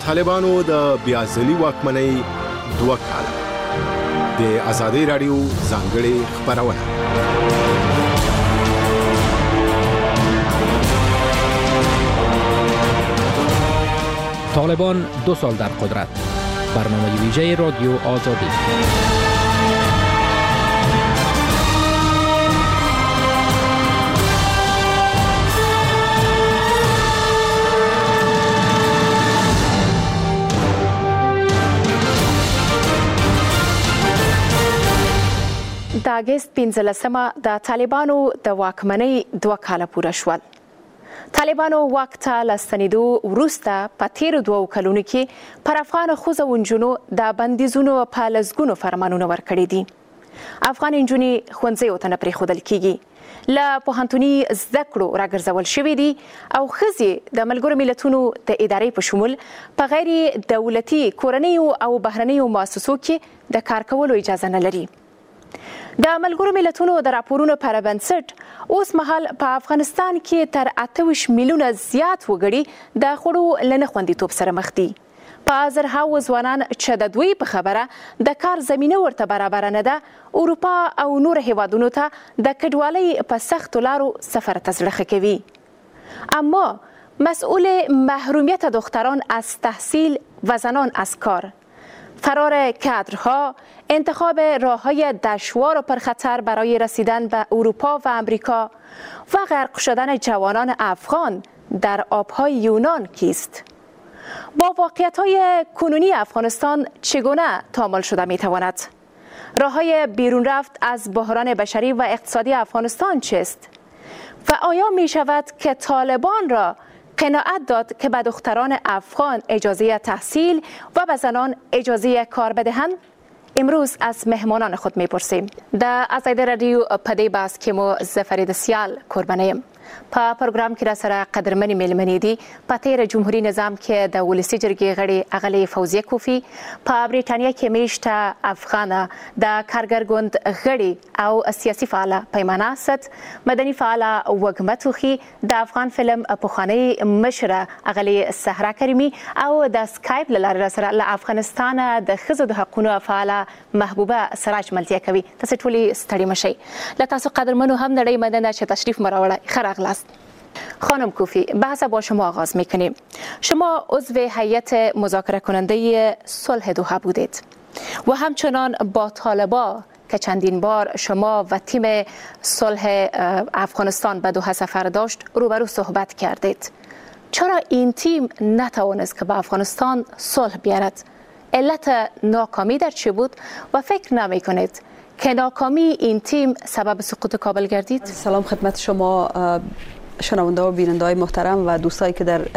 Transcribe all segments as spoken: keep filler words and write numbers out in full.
طالبانو د بیازلي واکمنۍ دوه کاله د آزادۍ رادیو ځانګړې خبرونه. طالبان دو سال در قدرت. برنامه ویژه رادیو آزادی. د اګست پنځلسمه د طالبانو د واکمنۍ دوه کاله پوره شول. طالبانو واک ته له ستنېدو وروسته په تېرو دوو کلونو کې پر افغان ښځو او نجونو د بندیزونو په لسګونو فرمانونه ورکړي دي. افغان نجونې ښوونځیو ته نه پرېښودل کېږي، له پوهنتوني زده کړو راګرځول شوي دي او ښځې د ملګرو ملتونو د ادارې په شمول په غیر دولتي کورنیو او بهرنیو مؤسسو کې د کار کولو اجازه نه لري. د ملګرو ملتونو د راپورونو پر بنسټ اوس مهال په افغانستان کې تر اته ویشت میلیونه زیات وګړي د خوړو له نه خوندیتوب سره مخ دي. په زرهاوو ځوانان چې د دوی په خبره د کار زمینه ورته برابره نه ده، اروپا او نور هیوادونو ته د کډوالۍ په سختو لارو سفر ته زړه ښه کوي. اما مسئول محرومیت دختران از تحصیل و زنان از کار، فرار کادرها، انتخاب راه‌های دشوار و پرخطر برای رسیدن به اروپا و امریکا و غرق شدن جوانان افغان در آب‌های یونان کیست؟ با واقعیت‌های کنونی افغانستان چگونه تعامل شده می‌تواند؟ راه‌های بیرون رفت از بحران بشری و اقتصادی افغانستان چیست؟ و آیا می‌شود که طالبان را قناعت داد که به دختران افغان اجازه تحصیل و به زنان اجازه کار بدهند؟ امروز از مهمانان خود میپرسیم. در آزادی رادیو په دې بحث کې مو زه فرید سیال قربانه یم. په پروګرام کې را سره قدرمنې میلمنې دي. په تېر جمهوریت نظام کې د ولسي جرګې غړي اغلې فوزیه کوفی، په بریټانیا کې میشته افغانه د کارګر ګوند غړي او سیاسي فعاله پیمانه اسد، مدني فعاله وږمه توخي، د افغان فلم پخوانی مشره اغلې صحرا کریمي او د سکایپ له لارې را سره له افغانستان د ښځو د حقوقو فعاله محبوبه سراج ملتیا کوي. تاسو ټولې ستړي مشئ. له تاسو قدرمنو هم نړۍ مننه چې تشریف مو راوړی. خراغلاست. خانم کوفی، بحث با شما آغاز میکنیم. شما عضو هیئت مذاکره کننده صلح دوحه بودید و همچنان با طالبا که چندین بار شما و تیم صلح افغانستان به دوحه سفر داشت روبرو صحبت کردید. چرا این تیم نتوانست که به افغانستان صلح بیارد؟ علت ناکامی در چه بود و فکر نمی کنید که ناکامی این تیم سبب سقوط کابل گردید؟ سلام خدمت شما شنونده و بیننده های محترم و دوستایی که در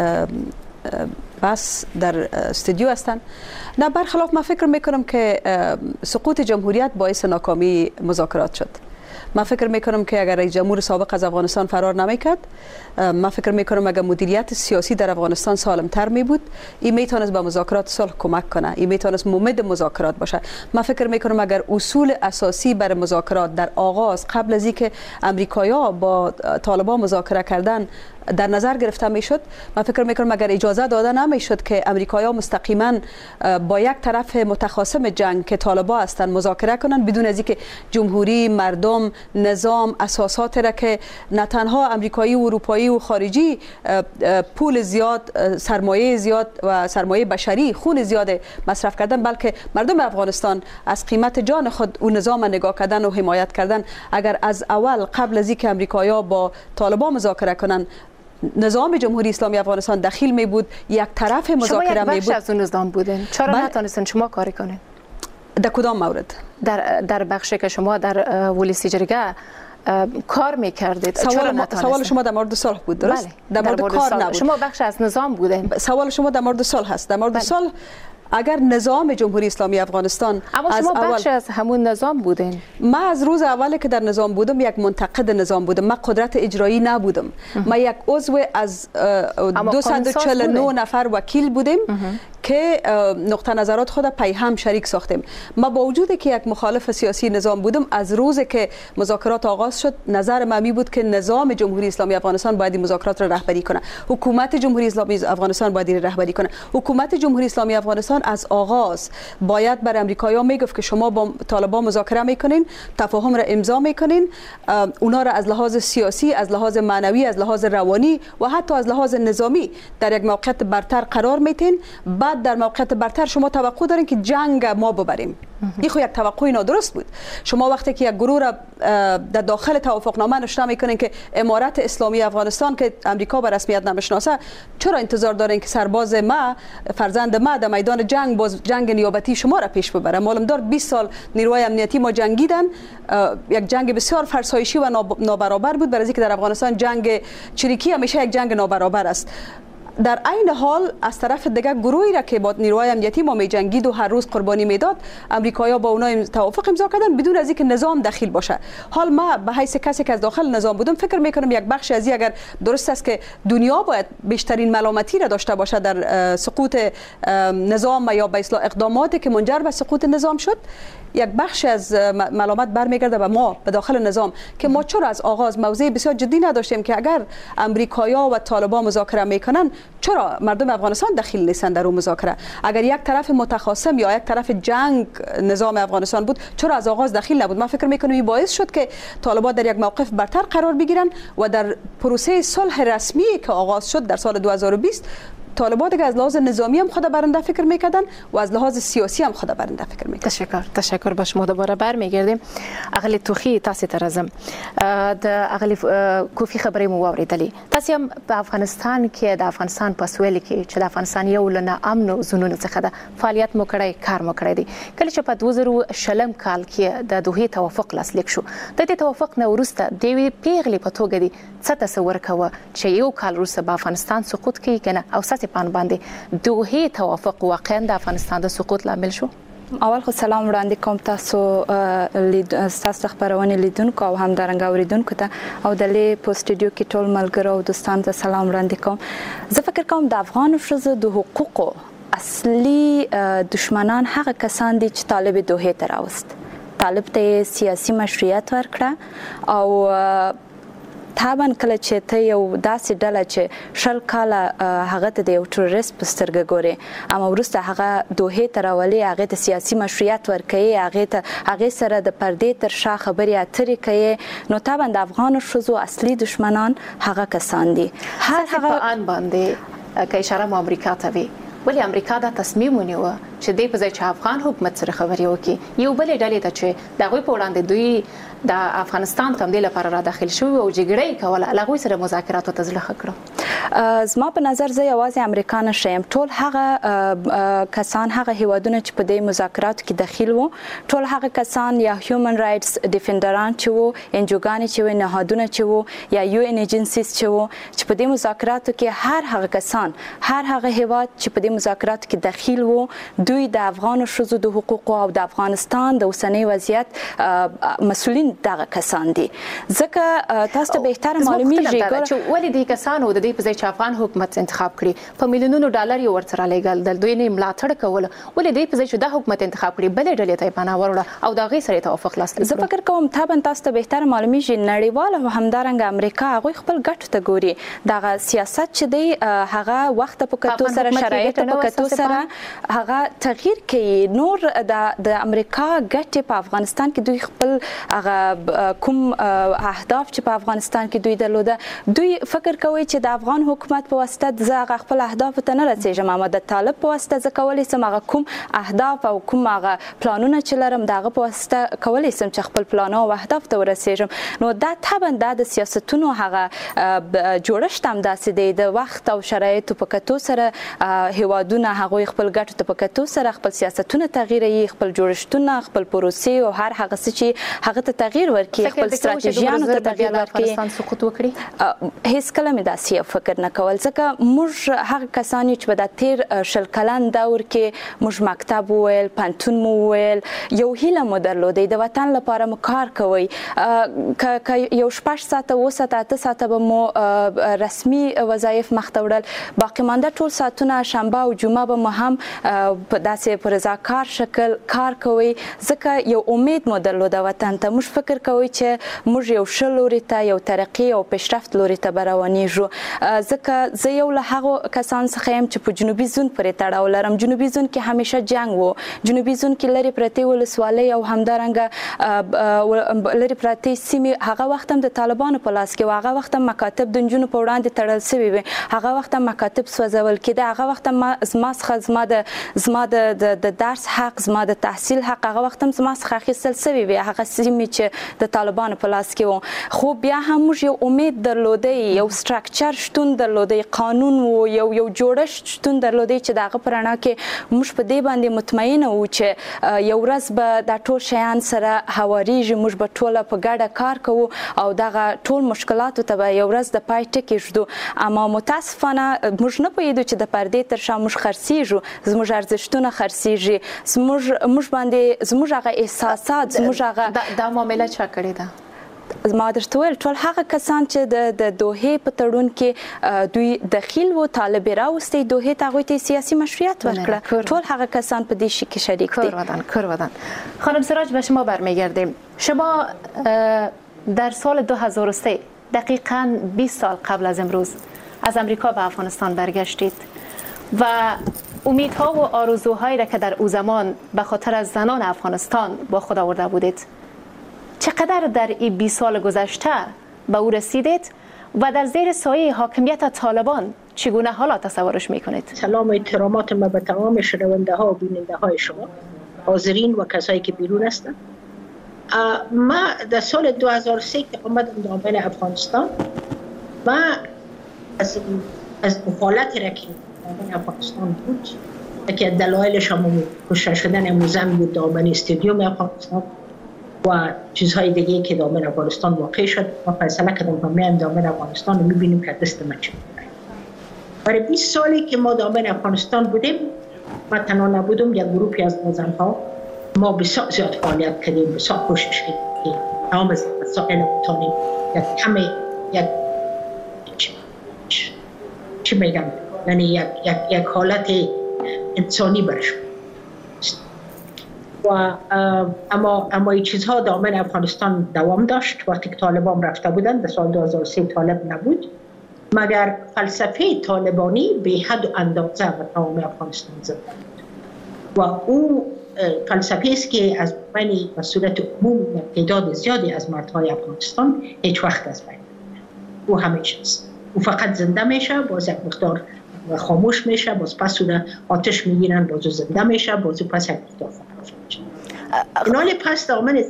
بس در استودیو هستند. نه، برخلاف من فکر میکنم که سقوط جمهوریت باعث ناکامی مذاکرات شد. من فکر میکنم که اگر رئیس جمهور سابق از افغانستان فرار نمیکرد، من فکر میکنم اگر مدیریت سیاسی در افغانستان سالمتر می بود، این میتونست به مذاکرات صلح کمک کنه، این میتونست ممد مذاکرات باشه. من فکر میکنم اگر اصول اساسی برای مذاکرات در آغاز قبل از اینکه امریکایی‌ها با طالبان مذاکره کردن در نظر گرفته میشد، من فکر میکنم اگر اجازه داده نمیشد که امریکایی‌ها مستقیما با یک طرف متخاصم جنگ که طالبان هستند مذاکره کنند، بدون از اینکه جمهوری، مردم، نظام، اساسات را که نه تنها امریکایی و اروپایی و خارجی پول زیاد، سرمایه زیاد و سرمایه بشری، خون زیاد مصرف کردن، بلکه مردم افغانستان از قیمت جان خود اون نظام نگاه کردن و حمایت کردن. اگر از اول قبل از اینکه امریکایی‌ها با طالبان مذاکره کنند نظام جمهوری اسلامی افغانستان دخیل می بود، یک طرف مذاکره می بود. شما یک بخش از اون نظام بودین، چرا نتونستین شما کاری کنین؟ در کدام مورد؟ در در بخشی که شما در ولسی جرگه کار میکردید. سوال, سوال شما در مورد صلح بود، درست؟ بله. در مورد, در مورد کار نبود. شما بخش از نظام بودین. سوال شما در مورد صلح هست. در مورد صلح اگر نظام جمهوری اسلامی افغانستان اما شما بخش از همون نظام بودین. من از روز اولی که در نظام بودم یک منتقد نظام بودم. من قدرت اجرایی نبودم. من یک عضو از دویست و چهل و نه نفر وکیل بودیم که نقطه نظرات خود پی هم شریک ساختیم. ما با وجودی که یک مخالف سیاسی نظام بودم، از روزی که مذاکرات آغاز شد نظر من می بود که نظام جمهوری اسلامی افغانستان باید این مذاکرات را رهبری کنه، حکومت جمهوری اسلامی افغانستان باید این رهبری کنه. حکومت جمهوری اسلامی افغانستان از آغاز باید بر امریکایی‌ها میگفت که شما با طالبان مذاکره میکنین، تفاهم را امضا میکنین، اونا را از لحاظ سیاسی، از لحاظ معنوی، از لحاظ روانی و حتی از لحاظ نظامی در یک موقعیت برتر قرار میتین. بعد در موقعیت برتر شما توقع دارین که جنگ ما ببریم. این خو یک توقع نادرست بود. شما وقتی که یک گروه را در داخل توافقنامه نوشته میکنین که امارت اسلامی افغانستان که امریکا به رسمیت نمیشناسه، چرا انتظار دارین که سرباز ما، فرزند ما در میدان جنگ باز جنگ نیابتی شما را پیش ببره؟ معلوم دار بیست سال نیروهای امنیتی ما جنگیدن، یک جنگ بسیار فرسایشی و نابرابر بود، برای اینکه در افغانستان جنگ چریکی همیشه یک جنگ نابرابر است. در عین حال از طرف دیگه گروهی را که با نیروهای امنیتی ما می جنگید و هر روز قربانی میداد، امریکایی‌ها با اونها توافق امضا کردن بدون از اینکه نظام دخیل باشه. حال ما به حیث کسی که از داخل نظام بودم فکر میکنم یک بخش از این، اگر درست است که دنیا باید بیشترین ملامتی را داشته باشه در سقوط نظام و یا به اصطلاح اقداماتی که منجر به سقوط نظام شد، یک بخش از ملامت برمیگرده به ما به داخل نظام که ما چرا از آغاز موضع بسیار جدی نداشتیم که اگر امریکایی‌ها و طالبان مذاکره میکنن چرا مردم افغانستان دخیل نیستند در اون مذاکره؟ اگر یک طرف متخاصم یا یک طرف جنگ نظام افغانستان بود چرا از آغاز دخیل نبود؟ من فکر میکنم این باعث شد که طالبان در یک موقف برتر قرار بگیرن و در پروسه صلح رسمی که آغاز شد در سال دو هزار و بیست طالبان دیگه از لحاظ نظامی هم خود برنده فکر میکردن و از لحاظ سیاسی هم خود برنده فکر میکردن. تشکر تشکر به شما. دوباره برمیگردیم. اغلی توخی تاسو ته راځم. د اغلی کوفی خبرې مو واوریدلې. تاسو هم په افغانستان کې د افغانستان په سویل کې چې د افغانستان یو لنه امن زونونه څخه ده فعالیت مو کړی، کار مو کړی دی. کله چې په دوه زره شلم کال کې د دوحې توافق لاسلیک شو، د دې توافق نه وروسته د یوې پیغلې په توګه دی څه تصور کوه چې یو کال وروسته به افغانستان سقوط کوي کنه او ستاسو پان باندې دوحې توافق واقعا د افغانستان د سقوط لامل شو؟ اول خو سلام وړاندې کوم تاسو لید تاسو خبرونه لیدونکو او هم درنګ اوریدونکو ته او د لې په سټوډیو کې ټول ملګرو او دوستانو ته سلام وړاندې کوم. زه فکر کوم د افغان ښځو د حقوقو اصلي دشمنان هغه کسان دي چې طالب دوحې ته راوست. طالب ته سیاسي مشروعیت ورکړه او طبعا کله چې ته یو داسې ډله چې شل کاله هغه ته د یو ټروریست په سترګه ګوري، اما وروسته هغه دوحې ته راولي، هغې ته سیاسي مشروعیت ورکوي، هغې ته هغې سره د پردې تر شا خبرې اترې کوي، نو طبعا د افغانو ښځو اصلي دشمنان هغه کسان دي. هر هغه په ان باندې که اشاره مو امریکا ته وي، ولی امریکا دا تصمیم ونیوه چې دې په ځای چې افغان حکومت سره خبرې وکړي یو بلې ډلې ته چې د هغوی په وړاندې دوی د افغانستان ته همدې لپاره را داخل شوي او جګړه یې کوله، له هغوی سره مذاکراتو ته زړه ښه کړو. زما په نظر زه یوازې امریکا نه ښیم، ټول هغه کسان، هغه هیوادونه چې په دې مذاکراتو کې دخیل وو، ټول هغه کسان یا هیومن رایټس ډیفندران چې وو، انجوګانې چې وو، نهادونه چې وو یا یو ان ایجنسیز چې وو چې په دې مذاکراتو کې هر هغه کسان، هر هغه هیواد چې په دې مذاکراتو کې دخیل وو، دوی د افغان ښځو د حقوقو او د افغانستان د اوسنۍ وضعیت مسؤلین دغه کسان دي. ځکه تاسو ته بهتره معلومیږي چې ولې دې کسانو د دې په ځای چې افغان حکومت انتخاب کړي په میلیونونو ډالر یې ورسره لګل، د دوی نه ملاتړ کول، ولې دې په ځای چې د حکومت انتخاب کړي بلې ډلې ته یې پناه وروړه او د هغې سره توافق لاسلیک کړو؟ زه فکر کوم طبعا تاسو ته بهتره معلومیږي نړیوال او همدارنګه امریکا هغوی خپل ګټو ته ګوري. دغه سیاست چې دی هغه وخت په کتو سره، شرایط په کتو سره هغه تغییر کوي. نور د امریکا ګټې په افغانستان کې دوی خپل هغه کوم اهداف چې په افغانستان کې دوی درلوده، دوی فکر کوي چې د افغان حکومت په واسطه زه هغه خپل اهداف ته نه رسیږم، اما د طالب په واسطه زه کولی سم هغه کوم اهداف او کوم هغه پلانونه چې لرم د هغه په واسطه کولی سم چې خپل پلانونه او اهداف ته ورسیږم. نو دا طبعا دا د سیاستونو هغه جوړښت هم داسې دی، د وخت او شرایطو په کتو سره هیوادونه هغوی خپل ګټو ته په کتو سره خپل سیاستونه تغییروي، خپل جوړښتونه، خپل پروسې او هر هغه څه چې هغه ته تغییر ورکړي، خپل ستراتیژیانو ته تغییر ورکړي. افغانستان سقوط وکړي؟ هیڅ کله مې داسې فکر نه کول ځکه موږ هغه کسان چې په د تیر شل کلن دور کې موږ مکتب وویل پنتون مو وویل یو هیله مو درلودې د وطن لپاره مو کار کوئ که یو شپږ ساعته اووه ساعته اته ساعته به مو رسمي وظایف مخته وړل باقي مانده ټول ساعتونه شنبه او جمعه به مو هم په داسې په رضاکار شکل کار کوئ ځکه یو امید مو درلوده وطن ته موږ فکر کوئ چې موږ یو ښه لوري ته یو ترقي او پیشرفت لوري ته به روانېږو ځکه زه یو له هغو کسانو څخه یم چې په جنوبي زون پورې تړاو لرم. جنوبي زون کې همیشه جنگ و، جنوبي زون کې لرې پرتې ولسوالۍ او همدارنګه لرې پرتې سیمې هغه وخت هم د طالبانو په لاس کې و، هغه وخت هم مکاتب د نجونو په وړاندې تړل سوي وي، هغه وخت هم مکاتب سوځول کېده، هغه وخت هم زما څخه زما د زما د درس حق، زما د تحصیل حق هغه وخت هم زما څخه اخیستل سوي وي، هغه سیمې چې د طالبانو په لاس کې و. خو بیا هم موږ یو امید درلودی، یو سټرکچر شتون درلودی، قانون و، یو یو جوړښت شتون درلودی چې د هغه په رڼا کې موږ په دې باندې مطمئنه وو چې یو ورځ به دا ټول شیان سره هواریږي، موږ به ټوله په ګډه کار کوو او دغه ټول مشکلاتو ته به یو ورځ د پای ټکی ږدو. اما متاسفانه موږ نه پوهېدو چې د پردې تر شا موږ خرڅېږو، زموږ ارزښتونه خرڅېږي، زموږ موږ باندې زموږ هغه احساسات، زموږ هغه دا معامله چا کړې ده؟ ما درته ویل ټول هغه کسان چې د دوحې په تړون کې دوی دخیل وو، طالب راوستی دوحې ته هغوی ته سیاسی مشروعیت ورکړه، ټول هغه کسان په دې شی کې شریک دي. کورودن کورودن خانم سراج به شما برمیگردیم. شما در سال دو هزار و سه دقیقاً بیست سال قبل از امروز از امریکا به افغانستان برگشتید و امیدها و آرزوهایی را که در او زمان به خاطر از زنان افغانستان با خود آورده بودید چقدر در این بیست سال گذشته به او رسیدید و در زیر سایه حاکمیت طالبان چگونه حالا تصورش میکنید؟ سلام و احترامات ما به تمام شنونده ها و بیننده های شما، حاضرین و کسایی که بیرون هستند. ما در سال دو هزار و سه که آمدم دامن افغانستان و از از دخالت را که دامن افغانستان بود که دلایلش هم کشته شدن موزم بود دامن استادیوم افغانستان و چیزهای دیگه که دامن افغانستان واقع شد، ما فیصله کردیم ما میایم دامن افغانستان و میبینیم که دست ما چه می‌کنه. برای بیست سالی که ما دامن افغانستان بودیم، ما تنها نبودم، یک گروهی از زنها ما بسیار زیاد فعالیت کردیم، بسیار کوشش کردیم تمام از مسائل بتونیم یک همه یک چی میگم یعنی یک یک یک حالت انسانی برش و اما اما این چیزها دامن افغانستان دوام داشت. وقتی که طالبان رفته بودن در سال دو هزار و سه طالب نبود، مگر فلسفه طالبانی به حد و اندازه و تمام افغانستان زنده بود و او فلسفه است که از بین و صورت عموم تعداد زیادی از مردهای افغانستان هیچ وقت از بین او همیشه است. او فقط زنده میشه، باز یک مقدار خاموش میشه، باز پس او آتش میگیرن، باز زنده میشه، باز پس یک مقدار خاموش میشه. اینال پس دامن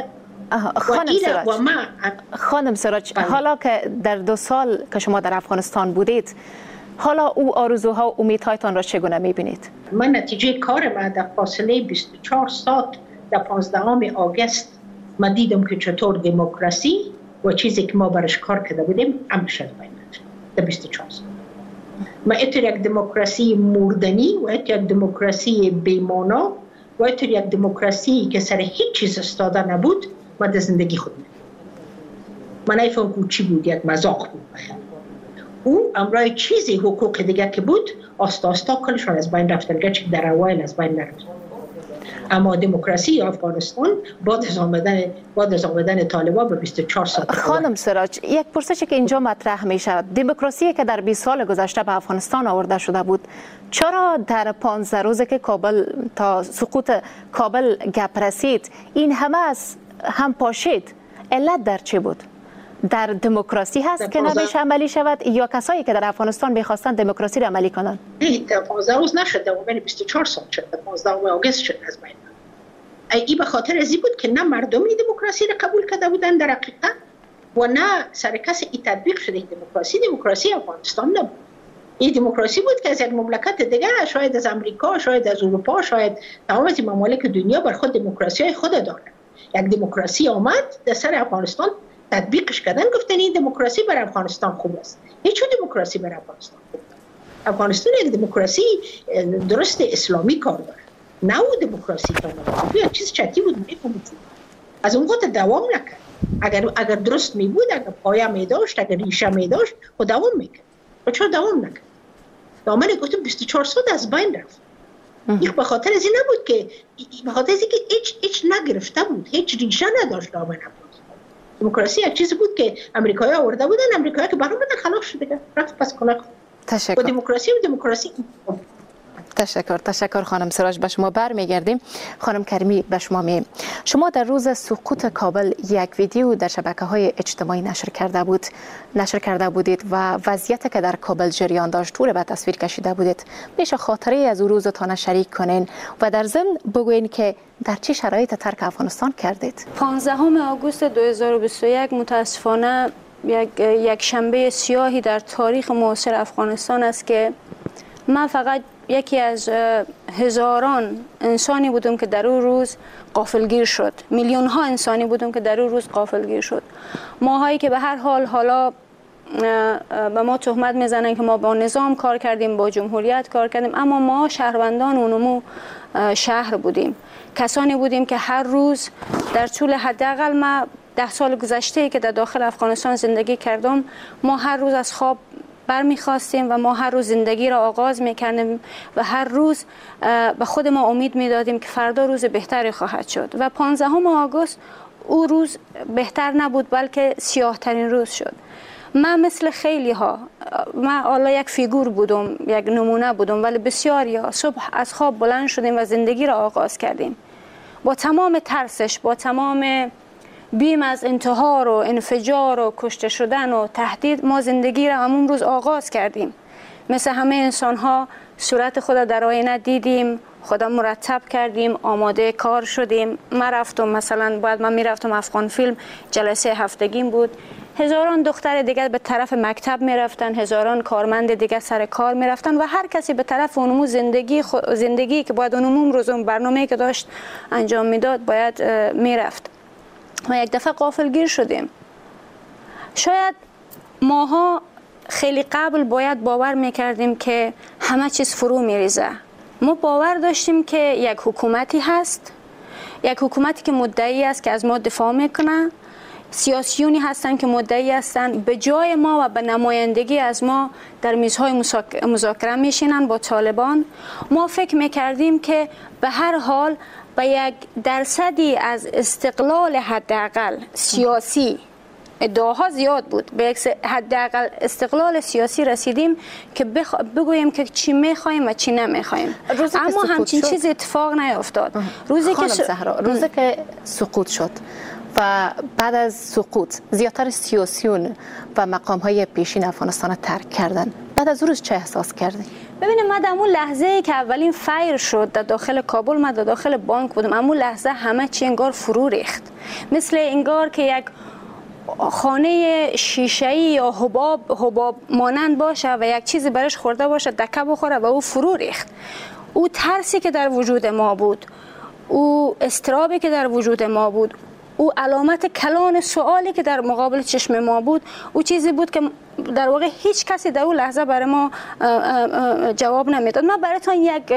خانم سراج و ما خانم سراج حالا که در دو سال که شما در افغانستان بودید، حالا او آرزوها و امیدهایتان را چگونه میبینید؟ من نتیجه کار ما در فاصله بیست و چهار ساعت در پانزدهم آگوست ما دیدم که چطور دموکراسی و چیزی که ما برش کار کرده بودیم عمل شد باید در بیست و چهار ساعت. ما اتر یک دموکراسی مردنی و اتر یک دموکراسی بیمانا و اتر یک دموکراسی که سر هیچ چیز استاده نبود ما در زندگی خود میدیم. من نیفهم که چی بود، یک مذاق بود بخیر. او امرای چیزی حقوق دیگه که بود آستا آستا کلشان از بین رفتن، گرچه در اوایل از بین نرفت. اما دموکراسی افغانستان بعد از آمدن بعد از آمدن طالبان به بیست و چهار ساعت. خانم سراج، یک پرسشی که اینجا مطرح میشه، دموکراسی که در بیست سال گذشته به افغانستان آورده شده بود، چرا در پانزده روزی که کابل تا سقوط کابل گپ رسید این همه از هم پاشید؟ علت در چه بود؟ در دموکراسی هست که نمیشه عملی شود یا کسایی که در افغانستان میخواستن دموکراسی را عملی کنن؟ نه، در پانزده روز نشد، در بین بیست و چهار ساعت شد، در پانزدهم آگوست شد از بین. ای به خاطر ازی بود که نه مردمی دموکراسی را قبول کرده بودن در حقیقت و نه سر کس ای تطبیق شده دموکراسی. دموکراسی افغانستان نبود. این دموکراسی بود که از یک مملکت دیگر، شاید از امریکا، شاید از اروپا، شاید تمام از ممالک دنیا بر خود دموکراسی خود دارند. یک دموکراسی آمد در سر افغانستان تطبیقش کردن، گفتن این دموکراسی برای افغانستان خوب است. هیچ دموکراسی برای افغانستان خوب است. افغانستان یک دموکراسی درست اسلامی کار داره، نه او دموکراسی کار داره. یک چیز چتی بود میفهمید، از اون وقت دوام نکرد. اگر اگر درست می بود، اگر پایه می داشت، اگر ریشه می داشت، خود دوام میکرد. و چرا دوام نکرد؟ دامن گفتم بیست و چهار سال از بین رفت. این به خاطر از این نبود که به خاطر از اینکه هیچ هیچ نگرفته بود، هیچ ریشه نداشت دامن افغانستان. دموکراسی یک چیزی بود که امریکایی آورده بودن، امریکایی که برام بدن خلاص شد دیگه، رفت پس کلاک. تشکر. با دموکراسی و دموکراسی تشکر تشکر خانم سراج. به شما برمیگردیم. خانم کریمی به شما می شما در روز سقوط کابل یک ویدیو در شبکه‌های اجتماعی نشر کرده بود نشر کرده بودید و وضعیتی که در کابل جریان داشت طور به تصویر کشیده بودید. میشه خاطره از اون روزتان شریک کنین و در ضمن بگوین که در چه شرایط ترک افغانستان کردید؟ پانزدهم آگوست دو هزار و بیست و یک متاسفانه یک یک شنبه سیاهی در تاریخ معاصر افغانستان است که من فقط یکی از هزاران انسانی بودم که در اون روز غافلگیر شد. میلیون ها انسانی بودم که در اون روز غافلگیر شد. ماهایی که به هر حال حالا به ما تهمت میزنن که ما با نظام کار کردیم، با جمهوریت کار کردیم، اما ما شهروندان اونمو شهر بودیم. کسانی بودیم که هر روز در طول حداقل ما ده سال گذشته که در داخل افغانستان زندگی کردم، ما هر روز از خواب برمیخواستیم و ما هر روز زندگی را آغاز میکردیم و هر روز به خود ما امید میدادیم که فردا روز بهتری خواهد شد. و پانزدهم آگوست او روز بهتر نبود بلکه سیاه ترین روز شد. من مثل خیلی ها، من حالا یک فیگور بودم، یک نمونه بودم، ولی بسیاری ها صبح از خواب بلند شدیم و زندگی را آغاز کردیم با تمام ترسش، با تمام بیم از انتحار و انفجار و کشته شدن و تهدید. ما زندگی را همون روز آغاز کردیم. مثل همه انسان ها صورت خود در آینه دیدیم، خودم مرتب کردیم، آماده کار شدیم. من رفتم مثلا باید من میرفتم افغان فیلم، جلسه هفتگیم بود. هزاران دختر دیگر به طرف مکتب میرفتن، هزاران کارمند دیگر سر کار میرفتن و هر کسی به طرف اونمو زندگی خو... زندگی که باید اونمو روزم برنامه‌ای که داشت انجام میداد باید میرفت. ما یک دفعه غافلگیر شدیم. شاید ماها خیلی قبل باید باور میکردیم که همه چیز فرو میریزه. ما باور داشتیم که یک حکومتی هست، یک حکومتی که مدعی است که از ما دفاع میکنه، سیاسیونی هستن که مدعی هستن به جای ما و به نمایندگی از ما در میزهای مذاکره میشینن با طالبان. ما فکر میکردیم که به هر حال به یک درصدی از استقلال حداقل سیاسی، ادعاها زیاد بود، به یک حداقل استقلال سیاسی رسیدیم که بخ... بگوییم که چی میخوایم و چی نمیخوایم. اما همچین چیز اتفاق نیفتاد. روزی که س... روزی که سقوط شد و بعد از سقوط زیادتر سیاسیون و مقام‌های پیشین افغانستان ترک کردن، بعد از روز چه احساس کردی؟ ببینید من در اون لحظه که اولین فایر شد در داخل کابل، من در داخل بانک بودم، اما لحظه همه چی انگار فرو ریخت، مثل انگار که یک خانه شیشه‌ای یا حباب حباب مانند باشه و یک چیزی برش خورده باشه دکه بخوره و او فرو ریخت. او ترسی که در وجود ما بود، او اضطرابی که در وجود ما بود، او علامت کلان سوالی که در مقابل چشم ما بود، او چیزی بود که در واقع هیچ کسی در اون لحظه برای ما جواب نمیداد. من براتون یک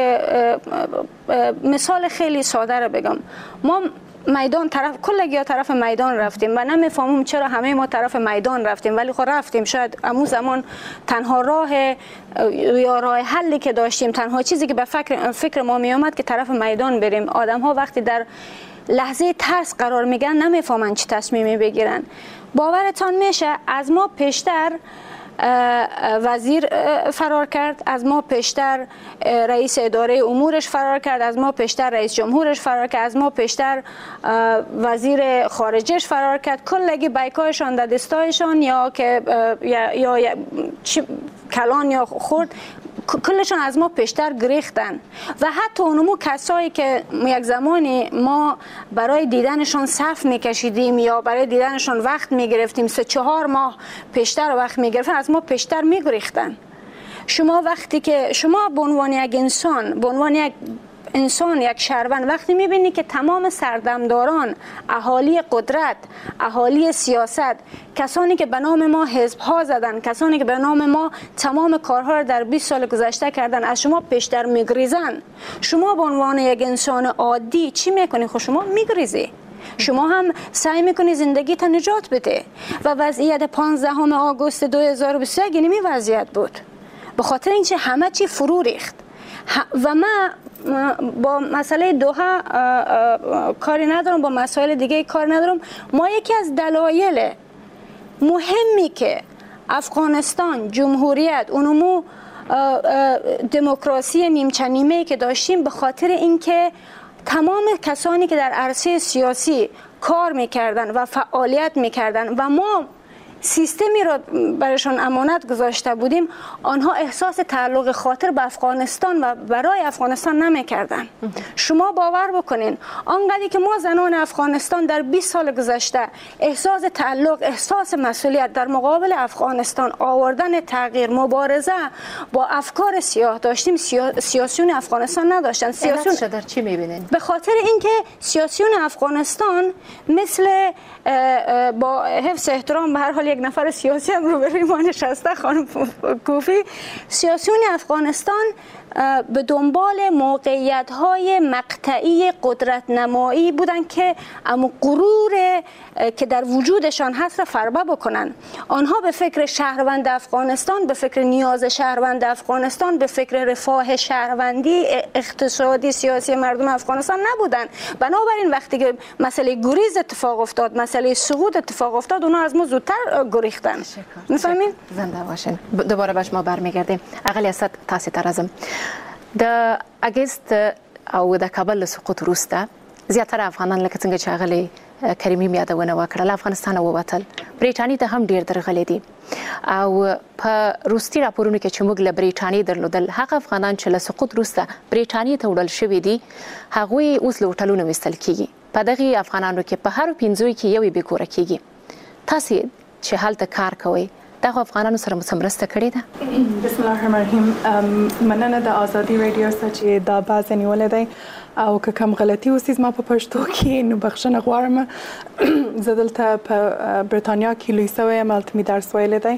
مثال خیلی ساده رو بگم. ما میدان طرف کلگی طرف میدان رفتیم و نمیفهمم چرا همه ما طرف میدان رفتیم، ولی خب رفتیم. شاید امون زمان تنها راه یا راه حلی که داشتیم، تنها چیزی که به فکر فکر ما می اومد که طرف میدان بریم. آدم ها وقتی در لحظه ترس قرار میگیرن نمیفهمن چه تصمیمی بگیرن. باورتان میشه از ما پیشتر وزیر فرار کرد، از ما پیشتر رئیس اداره امورش فرار کرد، از ما پیشتر رئیس جمهورش فرار کرد، از ما پیشتر وزیر خارجهش فرار کرد. کلگی بیکایشان در دستایشان یا که یا, یا, یا کلان یا خورد، کلشان از ما پیشتر گریختن. و حتی اونمو کسایی که یک زمانی ما برای دیدنشان صف میکشیدیم یا برای دیدنشان وقت میگرفتیم، سه چهار ماه پیشتر وقت میگرفتن، از ما پیشتر میگریختن. شما وقتی که شما به عنوان یک انسان، به عنوان یک انسان، یک شهروند وقتی میبینی که تمام سردمداران، اهالی قدرت، اهالی سیاست، کسانی که به نام ما حزب ها زدن، کسانی که به نام ما تمام کارها را در بیست سال گذشته کردن، از شما پیشتر میگریزن، شما به عنوان یک انسان عادی چی میکنی؟ خود شما میگریزی، شما هم سعی میکنی زندگی تا نجات بده. و وضعیت پانزدهم آگوست دو هزار و بیست و یک اینمی وضعیت بود، به خاطر اینکه همه چی فرو ریخت. و من با مسئله دوحه کاری ندارم، با مسائل دیگه کار ندارم. ما یکی از دلایل مهمی که افغانستان جمهوریت اونمو دموکراسی نیمچه نیمه که داشتیم، به خاطر اینکه تمام کسانی که در عرصه سیاسی کار میکردن و فعالیت میکردن و ما سیستمی را برایشان امانت گذاشته بودیم، آنها احساس تعلق خاطر به افغانستان و برای افغانستان نمیکردن. شما باور بکنین آنقدری که ما زنان افغانستان در بیست سال گذشته احساس تعلق، احساس مسئولیت در مقابل افغانستان، آوردن تغییر، مبارزه با افکار سیاه داشتیم، سیا... سیاسیون افغانستان نداشتن. سیاسیون در چی میبینین؟ به خاطر اینکه سیاسیون افغانستان مثل با حفظ احترام به هر حال یک نفر سیاسی هم روبروی ما نشسته، خانم کوفی، سیاسیون افغانستان به دنبال موقعیت های مقطعی قدرت نمایی بودن که اما غرور که در وجودشان هست را فربه بکنن. آنها به فکر شهروند افغانستان، به فکر نیاز شهروند افغانستان، به فکر رفاه شهروندی اقتصادی سیاسی مردم افغانستان نبودن. بنابراین وقتی که مسئله گریز اتفاق افتاد، مسئله سقوط اتفاق افتاد، اونا از ما زودتر گریختن. میفهمین؟ زنده باشین. دوباره به شما برمیگردیم. اقل است تاسو ترازم د اگست او د کابل سقوط وروسته زیاتره افغانان لکه څنګه چې اغلی کریمي یادونه وکړه افغانستان ووتل، بریټانیا ته هم ډیر درغلي دي او په روسي راپورونو کې چې موږ له بریټانیا درلودل، هغه افغانان چې له سقوط وروسته بریټانیا ته وړل شوي دي هغوی اوس له هوټلونو ویستل کیږي. په دغه افغانانو کې په هر پنځوي کې یوې بېکوره کیږي. تاسو چې هلته کار کوئ دغه افغانانو سره مرسته کړې ده؟ بسم الله الرحمن الرحیم. مننه د آزادي رادیو چې دا باز نیولې دی او که کوم غلطي وسیز ما په پښتو کې نو بخښنه غواړم. زه دلته په برېټانیا کې لوی سوی یم، هلته مې درس ویلی دی.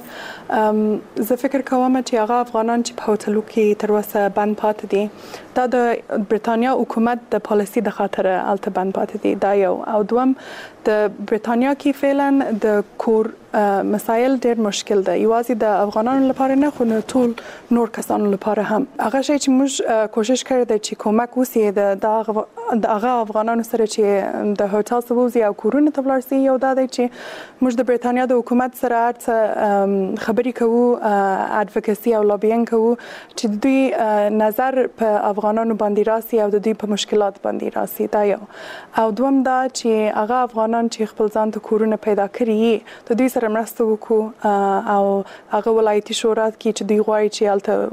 زه فکر کوم چې هغه افغانان چې په هوټلو کې تر اوسه بند پاتې دي دا د برېټانیا حکومت د پالیسي د خاطره هلته بند پاتې دي، دا یو. او دوم د برېټانیا کې فعلا د کور مسایل ډېر مشکل ده، یوازې د افغانانو لپاره نه خو ټول نور کسانو لپاره هم. هغه شی چې موږ کوشش کړی دی چې کومک وسي د هغه افغانانو سره چې د هوټل څخه وځي او کورونو ته ولاړ شي، یو دا دی چې موږ د برېټانیا د حکومت سره هر څه خبرې کوو، اډوکسي او لابینګ کوو چې د دوی نظر په افغانانو باندې راسي او د دوی په مشکلات باندې راسي، دا یو. او دوم دا چې هغه افغانان چې خپل ځان ته کورونه پیدا کړي د دوی سره مرسته وکړو او هغه ولایتي شورا کې چې دوی غواړي چې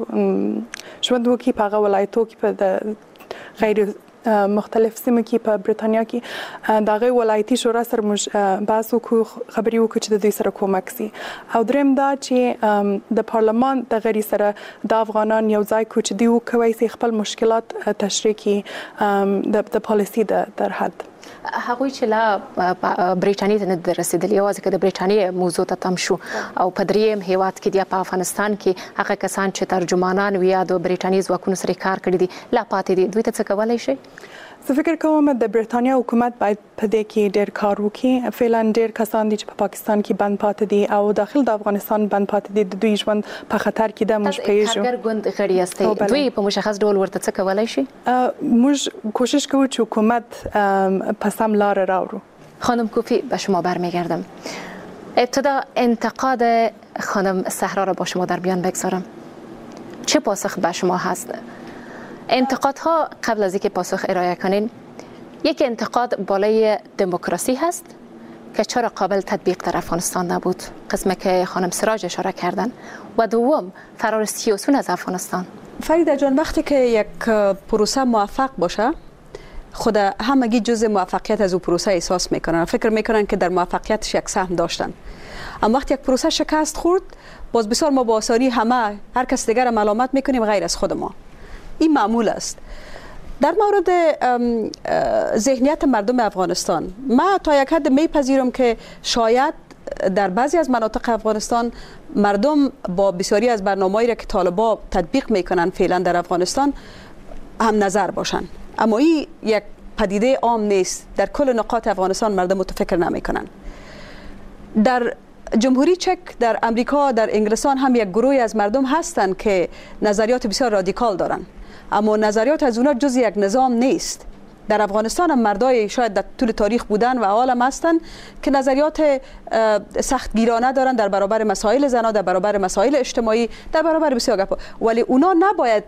هلته ژوند وکړي په هغه ولایتو کې په د غیر مختلف سیمو کې په برېټانیا کې د هغې ولایتي شورا سره موږ بحث وکړو، خبرې وکړو چې د دوی سره کومک سي. او دریم دا چې د پارلمان د غړي سره د افغانان یو ځای کړو چې دوی وکولی سي خپل مشکلات تشریح کړي د پالیسي در حد. هغوی چې لا بریټانیا ته نه رسیدلی، یوازې که د بریټانیا موضوع ته تم شو او په دریم هیواد کې یا په افغانستان کې هغه کسان چې ترجمانان وي یا د بریټانیا ځواکونو سره کار کړی دي لا پاتې دي، دوی ته څه کولی شي؟ زه فکر کوم د برېټانیا حکومت باید په دې کې ډېر کار وکړي. فعلا ډېر کسان دي چې په پاکستان کې بند پاتې دي او داخل د افغانستان بند پاتې دي، د دوی ژوند په خطر کې ده. موږ پوهېږو کارګر ګوند غړي یاستئ، دوی په مشخص ډول ورته څه کولی شي؟ موږ کوشش کوو چې حکومت په سم لار راوړو. خانم کوفی به شما برمیگردم. ابتدا انتقاد خانم صحرا را با شما در بیان بگذارم. چه پاسخ به شما هست؟ انتقادها قبل از اینکه پاسخ ارائه کنین، یک انتقاد بالای دموکراسی هست که چرا قابل تطبیق در افغانستان نبود، قسمی که خانم سراج اشاره کردن، و دوم فرار سیاسیون از افغانستان. فریده جان، وقتی که یک پروسه موفق باشه خود همگی جزء موفقیت از او پروسه احساس میکنن، فکر میکنن که در موفقیتش یک سهم داشتن. اما وقتی یک پروسه شکست خورد، باز بسیار ما با آسانی همه هر کس دیگر ملامت میکنیم غیر از خود ما. این معمول است. در مورد ذهنیت مردم افغانستان، ما تا یک حد میپذیرم که شاید در بعضی از مناطق افغانستان مردم با بسیاری از برنامه‌ای را که طالبان تطبیق میکنن فعلا در افغانستان هم نظر باشن، اما این یک پدیده عام نیست. در کل نقاط افغانستان مردم متفکر نمیکنن. در جمهوری چک، در امریکا، در انگلستان هم یک گروهی از مردم هستند که نظریات بسیار رادیکال دارن، اما نظریات از اونا جز یک نظام نیست. در افغانستان هم مردای شاید در طول تاریخ بودن و حال هم هستن که نظریات سختگیرانه دارن در برابر مسائل زنا، در برابر مسائل اجتماعی، در برابر بسیار گپ، ولی اونا نباید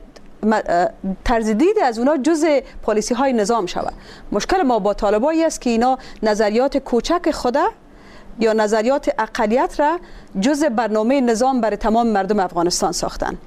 طرز دید از اونا جز پالیسی های نظام شود. مشکل ما با طالبایی است که اینا نظریات کوچک خدا یا نظریات اقلیت را جز برنامه نظام برای تمام مردم افغانستان ساختن.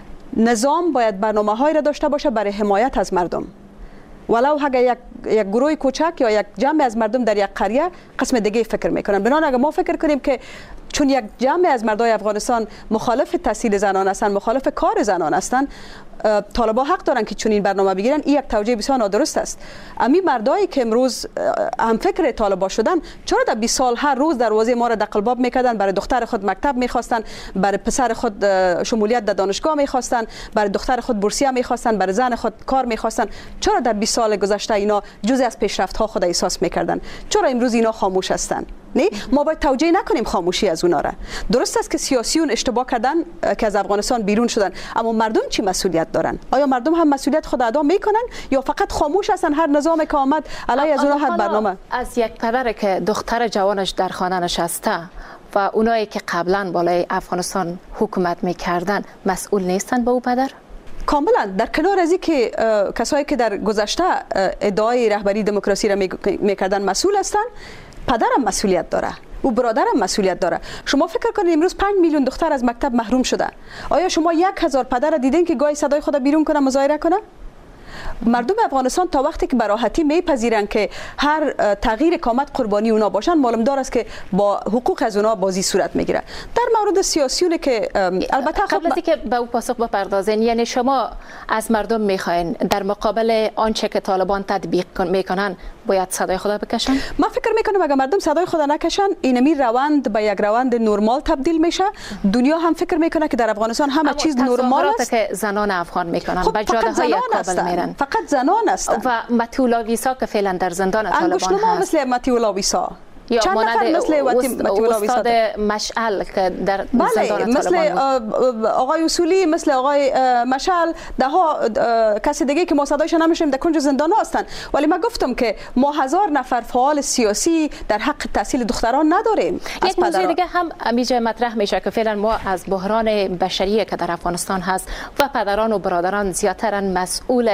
نظام باید برنامه های را داشته باشه برای حمایت از مردم، ولو اگر یک یک گروه کوچک یا یک جمع از مردم در یک قریه قسم دیگه فکر میکنن. بنابراین اگر ما فکر کنیم که چون یک جمع از مردای افغانستان مخالف تحصیل زنان هستند، مخالف کار زنان هستند، طالبان حق دارن که چون این برنامه بگیرن، این یک توجیه بسیار نادرست است. امی مردایی که امروز هم فکر طالبان شدن، چرا در بیست سال هر روز دروازه ما را دقلباب میکردن، برای دختر خود مکتب میخواستن، برای پسر خود شمولیت در دانشگاه میخواستن، برای دختر خود بورسیه میخواستن، برای زن خود کار میخواستن؟ چرا در بیست سال گذشته اینا جزء از پیشرفت ها خود احساس میکردن؟ چرا امروز اینا خاموش هستند؟ نه، ما باید توجیه نکنیم خاموشی از اونا را. درست است که سیاسیون اشتباه کردن که از افغانستان بیرون شدن، اما مردم چی مسئولیت دارن؟ آیا مردم هم مسئولیت خود ادا میکنن یا فقط خاموش هستن؟ هر نظامی که آمد علیه از اونها هر برنامه. از یک پدر که دختر جوانش در خانه نشسته و اونایی که قبلا بالای افغانستان حکومت میکردن مسئول نیستن به او پدر؟ کاملا. در کنار از که کسایی که در گذشته ادعای رهبری دموکراسی را میکردن مسئول هستن، پدرم مسئولیت داره، او برادرم مسئولیت داره. شما فکر کنید امروز پنج میلیون دختر از مکتب محروم شده. آیا شما یک هزار پدر دیدین که گاهی صدای خود بیرون کنه، مظاهره کنه؟ مردم افغانستان تا وقتی که براحتی میپذیرن که هر تغییر کامت قربانی اونا باشن، معلوم دار است که با حقوق از اونا بازی صورت میگیره. در مورد سیاسیونه که البته قبل از اینکه به او پاسخ بپردازین، یعنی شما از مردم میخواین در مقابل آنچه که طالبان تطبیق میکنن باید صدای خدا بکشن؟ من فکر میکنم اگر مردم صدای خدا نکشن، اینمی روند به یک روند نرمال تبدیل میشه. دنیا هم فکر میکنه که در افغانستان همه چیز نرمال است. که زنان افغان میکنن خب به جاده های کابل میرن، فقط زنان هستند. و متیولا ویسا که فعلا در زندان طالبان هست، انگشتنما مثل متیولا ویسا، یا چند نفر مثل استاد مشعل که در زندان مثل آقای اصولی، مثل آقای مشعل، ده ها کسی دیگه که ما صدایش نمیشنیم در کنج زندان هستند. ولی من گفتم که ما هزار نفر فعال سیاسی در حق تحصیل دختران نداریم. یک موضوع دیگه هم امیجه مطرح میشه که فعلا ما از بحران بشری که در افغانستان هست و پدران و برادران زیادتر مسئول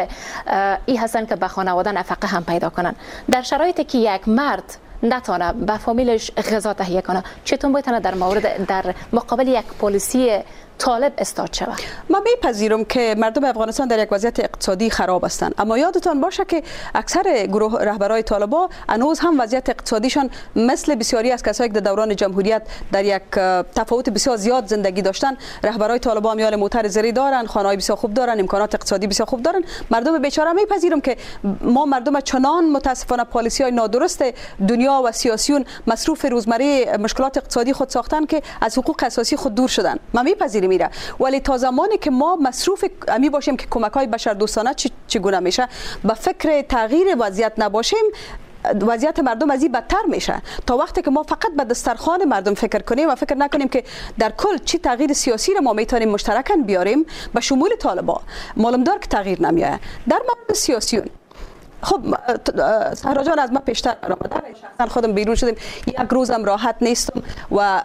ای هستن که به خانواده نفقه هم پیدا کنن. در شرایطی که یک مرد نتونه به فامیلش غذا تهیه کنه، چطور میتونه در مورد در مقابل یک پلیسی طالب استاد شود؟ من میپذیرم که مردم افغانستان در یک وضعیت اقتصادی خراب هستند، اما یادتان باشه که اکثر گروه رهبرای طالبان هنوز هم وضعیت اقتصادیشان مثل بسیاری از کسایی که در دوران جمهوریت در یک تفاوت بسیار زیاد زندگی داشتن. رهبرای طالبان میال موتر زری دارن، خانه‌های بسیار خوب دارن، امکانات اقتصادی بسیار خوب دارن. مردم بیچاره میپذیرم که ما مردم چنان متاسفانه پالیسی‌های نادرست دنیا و سیاسیون مصروف روزمره مشکلات اقتصادی خود ساختن که از حقوق اساسی خود دور شدن. من میپذیرم میره، ولی تا زمانی که ما مصروف امی باشیم که کمک‌های بشردوستانه چگونه میشه، به فکر تغییر وضعیت نباشیم، وضعیت مردم از این بدتر میشه. تا وقتی که ما فقط به دسترخوان مردم فکر کنیم و فکر نکنیم که در کل چی تغییر سیاسی رو ما میتونیم مشترکاً بیاریم به شمول طالبان، معلوم دار که تغییر نمیاد. در مورد سیاسیون، خب سهرا جان از ما پیشتر آمده، شخصا خودم بیرون شدم، یک روزم راحت نیستم و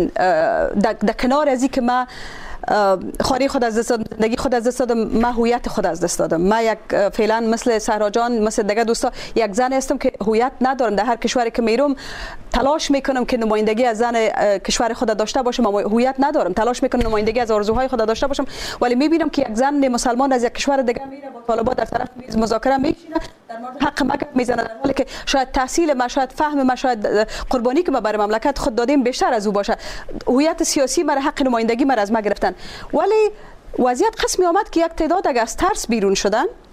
در کنار از این که ما خانه خود از دست دادم، زندگی خود از دست دادم، من هویت خود از دست دادم. من یک فعلا مثل سهرا جان، مثل دیگه دوستا، یک زن هستم که هویت ندارم. در هر کشوری که میرم تلاش میکنم که نمایندگی از زن کشور خود داشته باشم، اما هویت ندارم. تلاش میکنم نمایندگی از آرزوهای خود داشته باشم، ولی میبینم که یک زن مسلمان از یک کشور دیگه میره با طالبان در طرف میز مذاکره میشینه، در مورد حق ما میزنه، در حالی که شاید تحصیل ما، شاید فهم ما، شاید قربانی که ما برای مملکت خود دادیم بیشتر از او باشه. هویت سیاسی مرا، حق نمایندگی مرا از ما گرفتن. ولی وضعیت قسمی آمد که یک تعداد اگر از ترس بیرون شدن،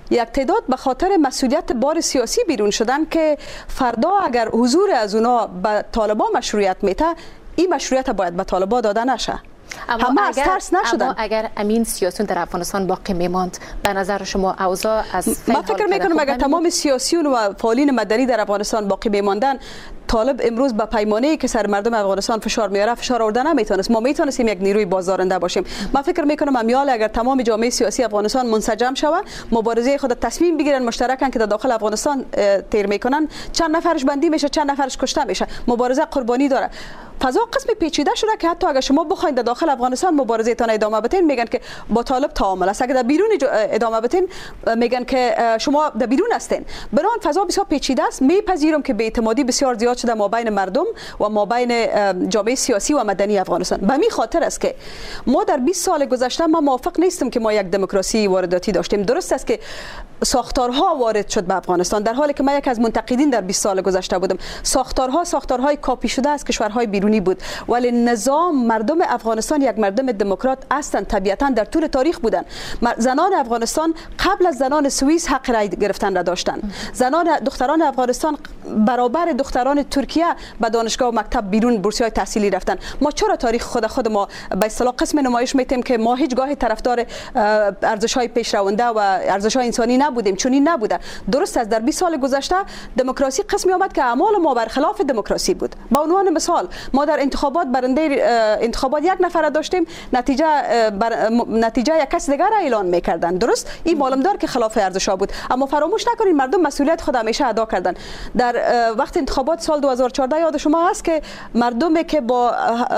یک تعداد به خاطر مسئولیت بار سیاسی بیرون شدن که فردا اگر حضور از اونا به طالبان مشروعیت میته، این مشروعیت باید به طالبان داده نشه. اما همه اگر از ترس نشدن. اما اگر امین سیاسیون در افغانستان باقی میماند، به نظر شما اوضاع از من فکر میکنم اگر تمام سیاسیون و فعالین مدنی در افغانستان باقی میماندن، طالب امروز به پیمانه‌ای که سر مردم افغانستان فشار میاره فشار آورده نمیتونست. ما میتونستیم یک نیروی بازدارنده باشیم. من فکر میکنم امیال اگر تمام جامعه سیاسی افغانستان منسجم شود، مبارزه خود تصمیم بگیرن مشترکاً که در داخل افغانستان تیر میکنن، چند نفرش بندی میشه، چند نفرش کشته میشه، مبارزه قربانی داره. فضا قسم پیچیده شده که حتی اگر شما بخواید در داخل افغانستان مبارزه تان ادامه بدین، میگن که با طالب تعامل است. اگر در بیرون ادامه بدین، میگن که شما در بیرون هستین. بنابراین فضا بسیار پیچیده است. میپذیرم که بی‌اعتمادی بسیار زیاد شده ما بین مردم و ما بین جامعه سیاسی و مدنی افغانستان. به همین خاطر است که ما در بیست سال گذشته ما موافق نیستم که ما یک دموکراسی وارداتی داشتیم. درست است که ساختارها وارد شد به افغانستان، در حالی که من یک از منتقدین در بیست سال گذشته بودم. ساختارها ساختارهای کاپی شده از کشورهای بیرونی بود، ولی نظام مردم افغانستان یک مردم دموکرات هستند، طبیعتا در طول تاریخ بودن. زنان افغانستان قبل از زنان سوئیس حق رای گرفتن را داشتند. زنان دختران افغانستان برابر دختران ترکیه به دانشگاه و مکتب بیرون بورسیای تحصیلی رفتن. ما چرا تاریخ خود خود ما به اصطلاح قسم نمایش میتیم که ما هیچگاه طرفدار ارزش‌های پیشرونده و ارزش‌های انسانی نبودیم؟ چون این نبوده. درست است در بیست سال گذشته دموکراسی قسمی آمد که اعمال ما برخلاف دموکراسی بود. به عنوان مثال ما در انتخابات برنده انتخابات یک نفر داشتیم، نتیجه بر... نتیجه یک کس دیگر را اعلان میکردن. درست این معلوم دار که خلاف ارزش‌ها بود، اما فراموش نکنید مردم مسئولیت خود همیشه ادا کردن. در وقت انتخابات سال دو هزار و چهارده یاد شما هست که مردمی که با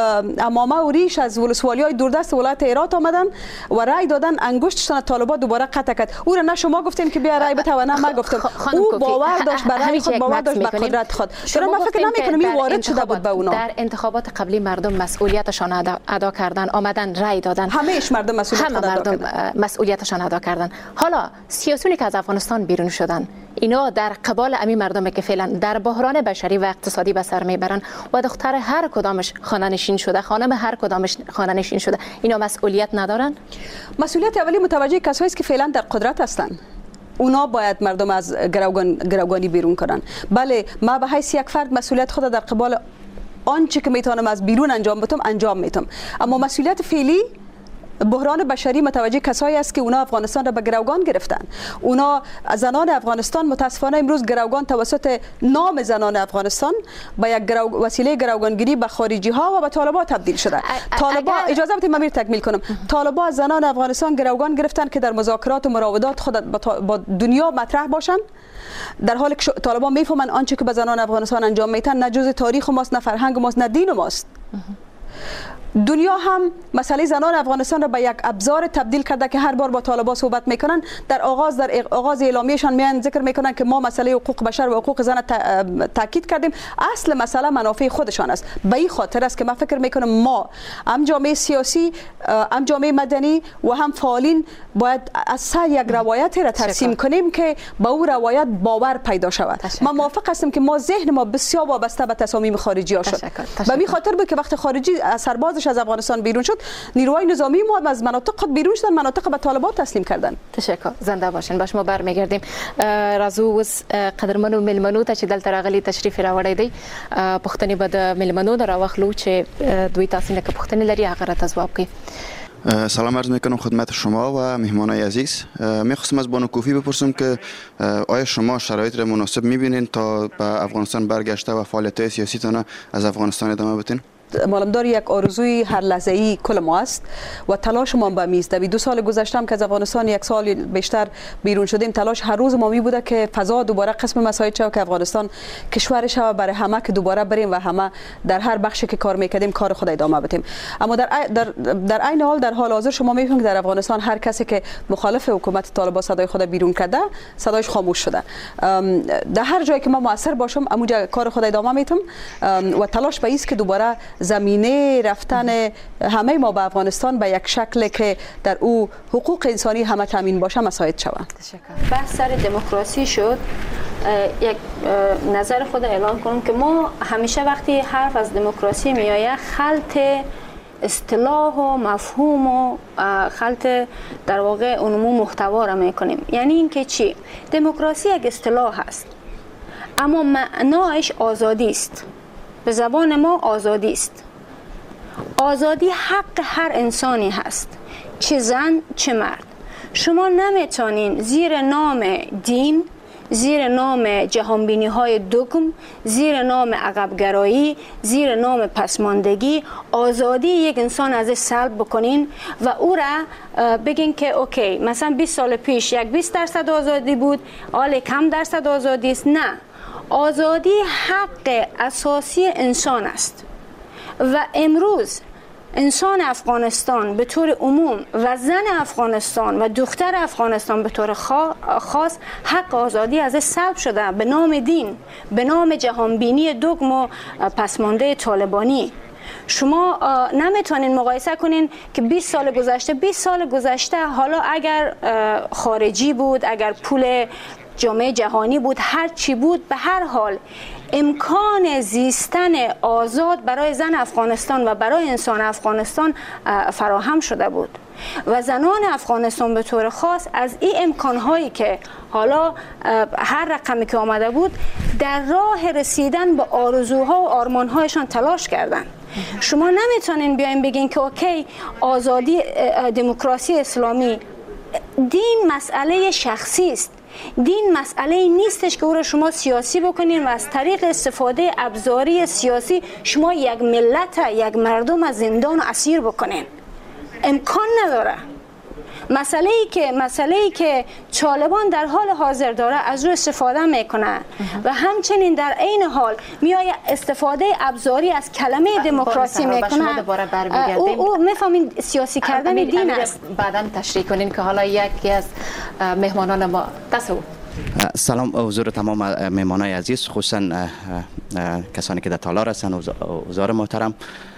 امامه و ریش از ولسوالی‌های دوردست ولایت هرات آمدن و رای دادن، انگشتشان طالبان دوباره قطع کرد. او را نه شما گفتین که بیا رای بده و نه من گفتم. او باور داشت برای خود، باور داشت به قدرت خود. شما من فکر نمی‌کنم این وارد شده بود به اونا. در انتخابات قبلی مردم مسئولیتشان ادا, ادا کردن، آمدن رای دادن. همه‌اش مردم مسئولیت همه مردم مسئولیتشان ادا کردن. حالا سیاسیونی که از افغانستان بیرون شدن، اینا در قبال امی مردم که فعلا در بحران بشری و اقتصادی به سر میبرن و دختر هر کدامش خانه نشین شده، خانم هر کدامش خانه نشین شده، اینا مسئولیت ندارن؟ مسئولیت اولی متوجه کسایی است که فعلا در قدرت هستند. اونا باید مردم از گروگان گروگانی بیرون کنن. بله، ما به حیث یک فرد مسئولیت خود در قبال آنچه که میتونم از بیرون انجام بدم انجام میتم، اما مسئولیت فعلی بحران بشری متوجه کسایی است که اونا افغانستان را به گروگان گرفتن. اونا زنان افغانستان متاسفانه امروز گروگان توسط نام زنان افغانستان به یک گرو... وسیله گروگانگیری به خارجی ها و به طالبان تبدیل شده. طالبان اگر... اجازه بدید من تکمیل کنم. طالبان از زنان افغانستان گروگان گرفتن که در مذاکرات و مراودات خود با دنیا مطرح باشند، در حالی که طالبان میفهمن آنچه که به زنان افغانستان انجام میتن نه جز تاریخ ماست، نه فرهنگ ماست، نه دین ماست. دنیا هم مسئله زنان افغانستان را به یک ابزار تبدیل کرده که هر بار با طالبان صحبت میکنن، در آغاز در آغاز اعلامیه‌شان میان ذکر میکنن که ما مسئله حقوق بشر و حقوق زن تاکید کردیم. اصل مسئله منافع خودشان است. به این خاطر است که من فکر میکنم ما هم جامعه سیاسی، هم جامعه مدنی و هم فعالین باید از سر یک روایت را ترسیم کنیم که با او روایت باور پیدا شود. من موافق هستم که ما ذهن ما بسیار وابسته به تصامیم خارجی ها شد. به این خاطر بود که وقت خارجی سربازش از افغانستان بیرون شد، نیروهای نظامی ما از مناطق خود بیرون شدن، مناطق به طالبان تسلیم کردن. تشکر. زنده باشین. باش ما برمیگردیم. رازو وس قدرمن و ملمنو ته چې دلته راغلي تشریف راوړی دی، پښتنې به د ملمنو در واخلو چې دوی تاسو نه که پښتنې لري هغه را ځواب کوي. سلام عرض میکنم خدمت شما و مهمانای عزیز. میخواستم از بانو کوفی بپرسم که آیا شما شرایط را مناسب میبینین تا به افغانستان برگشته و فعالیت‌های سیاسیتان از افغانستان ادامه بدین؟ معلومدار یک آرزوی هر لحظه‌ای کل ما است و تلاش ما به میز. در دو سال گذشته که از افغانستان یک سال بیشتر بیرون شدیم، تلاش هر روز ما می بوده که فضا دوباره قسم مساعد شود که افغانستان کشور شود برای همه که دوباره بریم و همه در هر بخشی که کار میکردیم کار خود ادامه بدیم. اما در در در عین حال در حال حاضر شما میبینید در افغانستان هر کسی که مخالف حکومت طالبان صدای خود بیرون کرده، صدایش خاموش شده. در هر جایی که ما موثر باشم همونجا کار خود ادامه میتم و تلاش به است که دوباره زمینه رفتن همه ما به افغانستان به یک شکل که در او حقوق انسانی همه تامین باشه مساعد شود. بحث سر دموکراسی شد. یک نظر خود اعلام کنم که ما همیشه وقتی حرف از دموکراسی میآید خلط اصطلاح و مفهوم و خلط در واقع اونمو محتوا را میکنیم. یعنی اینکه چی؟ دموکراسی یک اصطلاح است اما معنایش آزادی است. به زبان ما آزادی است. آزادی حق هر انسانی هست، چه زن چه مرد. شما نمیتونین زیر نام دین، زیر نام جهانبینی های دگم، زیر نام عقبگرایی، زیر نام پسماندگی آزادی یک انسان از سلب بکنین و او را بگین که اوکی مثلا بیست سال پیش یک بیست درصد آزادی بود، حالا کم درصد آزادی است. نه، آزادی حق اساسی انسان است و امروز انسان افغانستان به طور عموم و زن افغانستان و دختر افغانستان به طور خاص حق آزادی از سلب شده به نام دین، به نام جهانبینی دگم و پسمانده طالبانی. شما نمیتونین مقایسه کنین که بیست سال گذشته بیست سال گذشته حالا اگر خارجی بود، اگر پول جامعه جهانی بود، هر چی بود، به هر حال امکان زیستن آزاد برای زن افغانستان و برای انسان افغانستان فراهم شده بود و زنان افغانستان به طور خاص از این امکانهایی که حالا هر رقمی که آمده بود در راه رسیدن به آرزوها و آرمانهایشان تلاش کردند. شما نمیتونین بیاین بگین که اوکی آزادی دموکراسی اسلامی، دین مسئله شخصی است. دین مسئله نیستش که او را شما سیاسی بکنین و از طریق استفاده ابزاری سیاسی شما یک ملت، یک مردم از زندان و اسیر بکنین. امکان نداره. مسئله ای که مسئله ای که طالبان در حال حاضر داره از او استفاده میکنه و همچنین در عین حال میآید استفاده ابزاری از کلمه دموکراسی میکنه. او, او میفهمین سیاسی کردن دین است. بعداً تشریح کنین که حالا یکی از مهمانان ما تصور. سلام حضور تمام مهمانای عزیز، خصوصا کسانی که در تالار هستند، حضار محترم.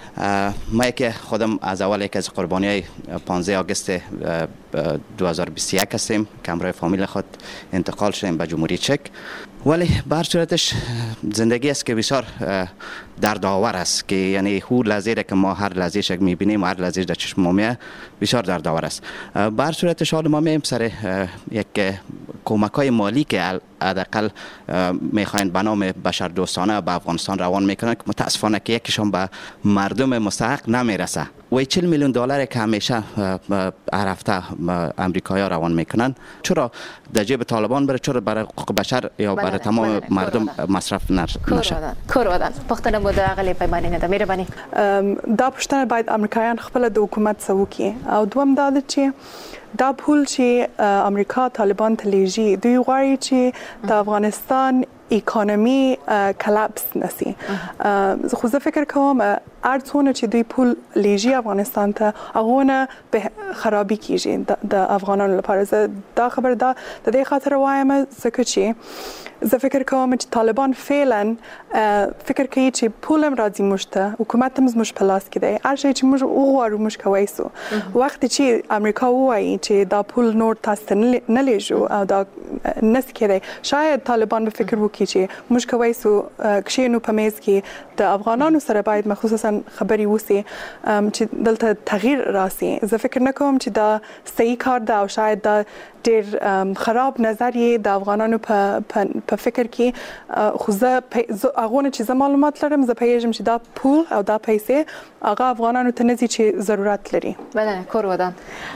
ما که خودم از اول یک از قربانی های پانزده آگوست دو هزار و بیست و یک هستیم که همراه فامیل خود انتقال شدیم به جمهوری چک، ولی به هر صورتش زندگی است که بسیار دردآور است که یعنی هر لحظه که ما هر لحظه شک میبینیم و هر لحظه در چشم ما میاد بسیار دردآور است. به هر صورتش حال ما میایم سر یک کمک های مالی که حداقل میخواین به نام بشر دوستانه به افغانستان روان میکنن که متاسفانه که یکیشون به مردم مستحق نمیرسه و چهل میلیون دلار که همیشه هر هفته امریکایی‌ها روان میکنن چرا در جیب طالبان بره، چرا برای حقوق بشر یا برای تمام مردم مصرف نشه؟ کور ودان پختنه بوده عقلی پیمانی نده میره بانی دا پشتنه باید امریکایان خپل د حکومت سوکی او دوم دا ده چې دا پول چې امریکا طالبان تلیجی دوی غواړي چې د افغانستان اکانومی کلپس نسی. خو زه فکر کوم هر څونه چې دوی پول لیجی افغانستان ته هغونه به خرابي کیږي د افغانانو لپاره. زه دا خبر دا د دې خاطر وایم ځکه چې زه فکر کوم چې طالبان فعلا فکر کوي چې پول هم راځي موږ ته، حکومت هم زموږ په لاس کې دی، هر شی چې موږ وغواړو موږ کوی سو. وخت چې امریکا وایي چې دا پول نور تاسو ته نه لیږو او دا نس کېدی، شاید طالبان به فکر وکړي چې موږ کوی سو کښینو په میز کې د افغانانو سره باید مخصوصا خبري وسی چې دلته تغییر راسي. زه فکر نه کوم چې دا صحیح کار ده او شاید دا ډیر خراب نظریه د افغانانو په په فکر کې. خو زه هغه چې زه معلومات لرم زه پیژم چې دا پول او دا پیسې هغه افغانانو ته نزي چې ضرورت لري. بله کور ودان.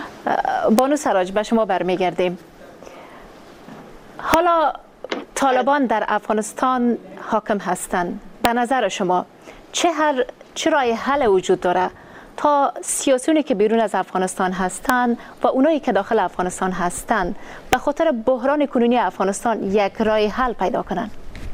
بانو سراج به شما برمیگردیم. حالا طالبان در افغانستان حاکم هستند. به نظر شما چه هر چه راه حل وجود داره تا سیاسیونی که بیرون از افغانستان هستند و اونایی که داخل افغانستان هستند به خاطر بحران کنونی افغانستان یک راه حل پیدا کنند؟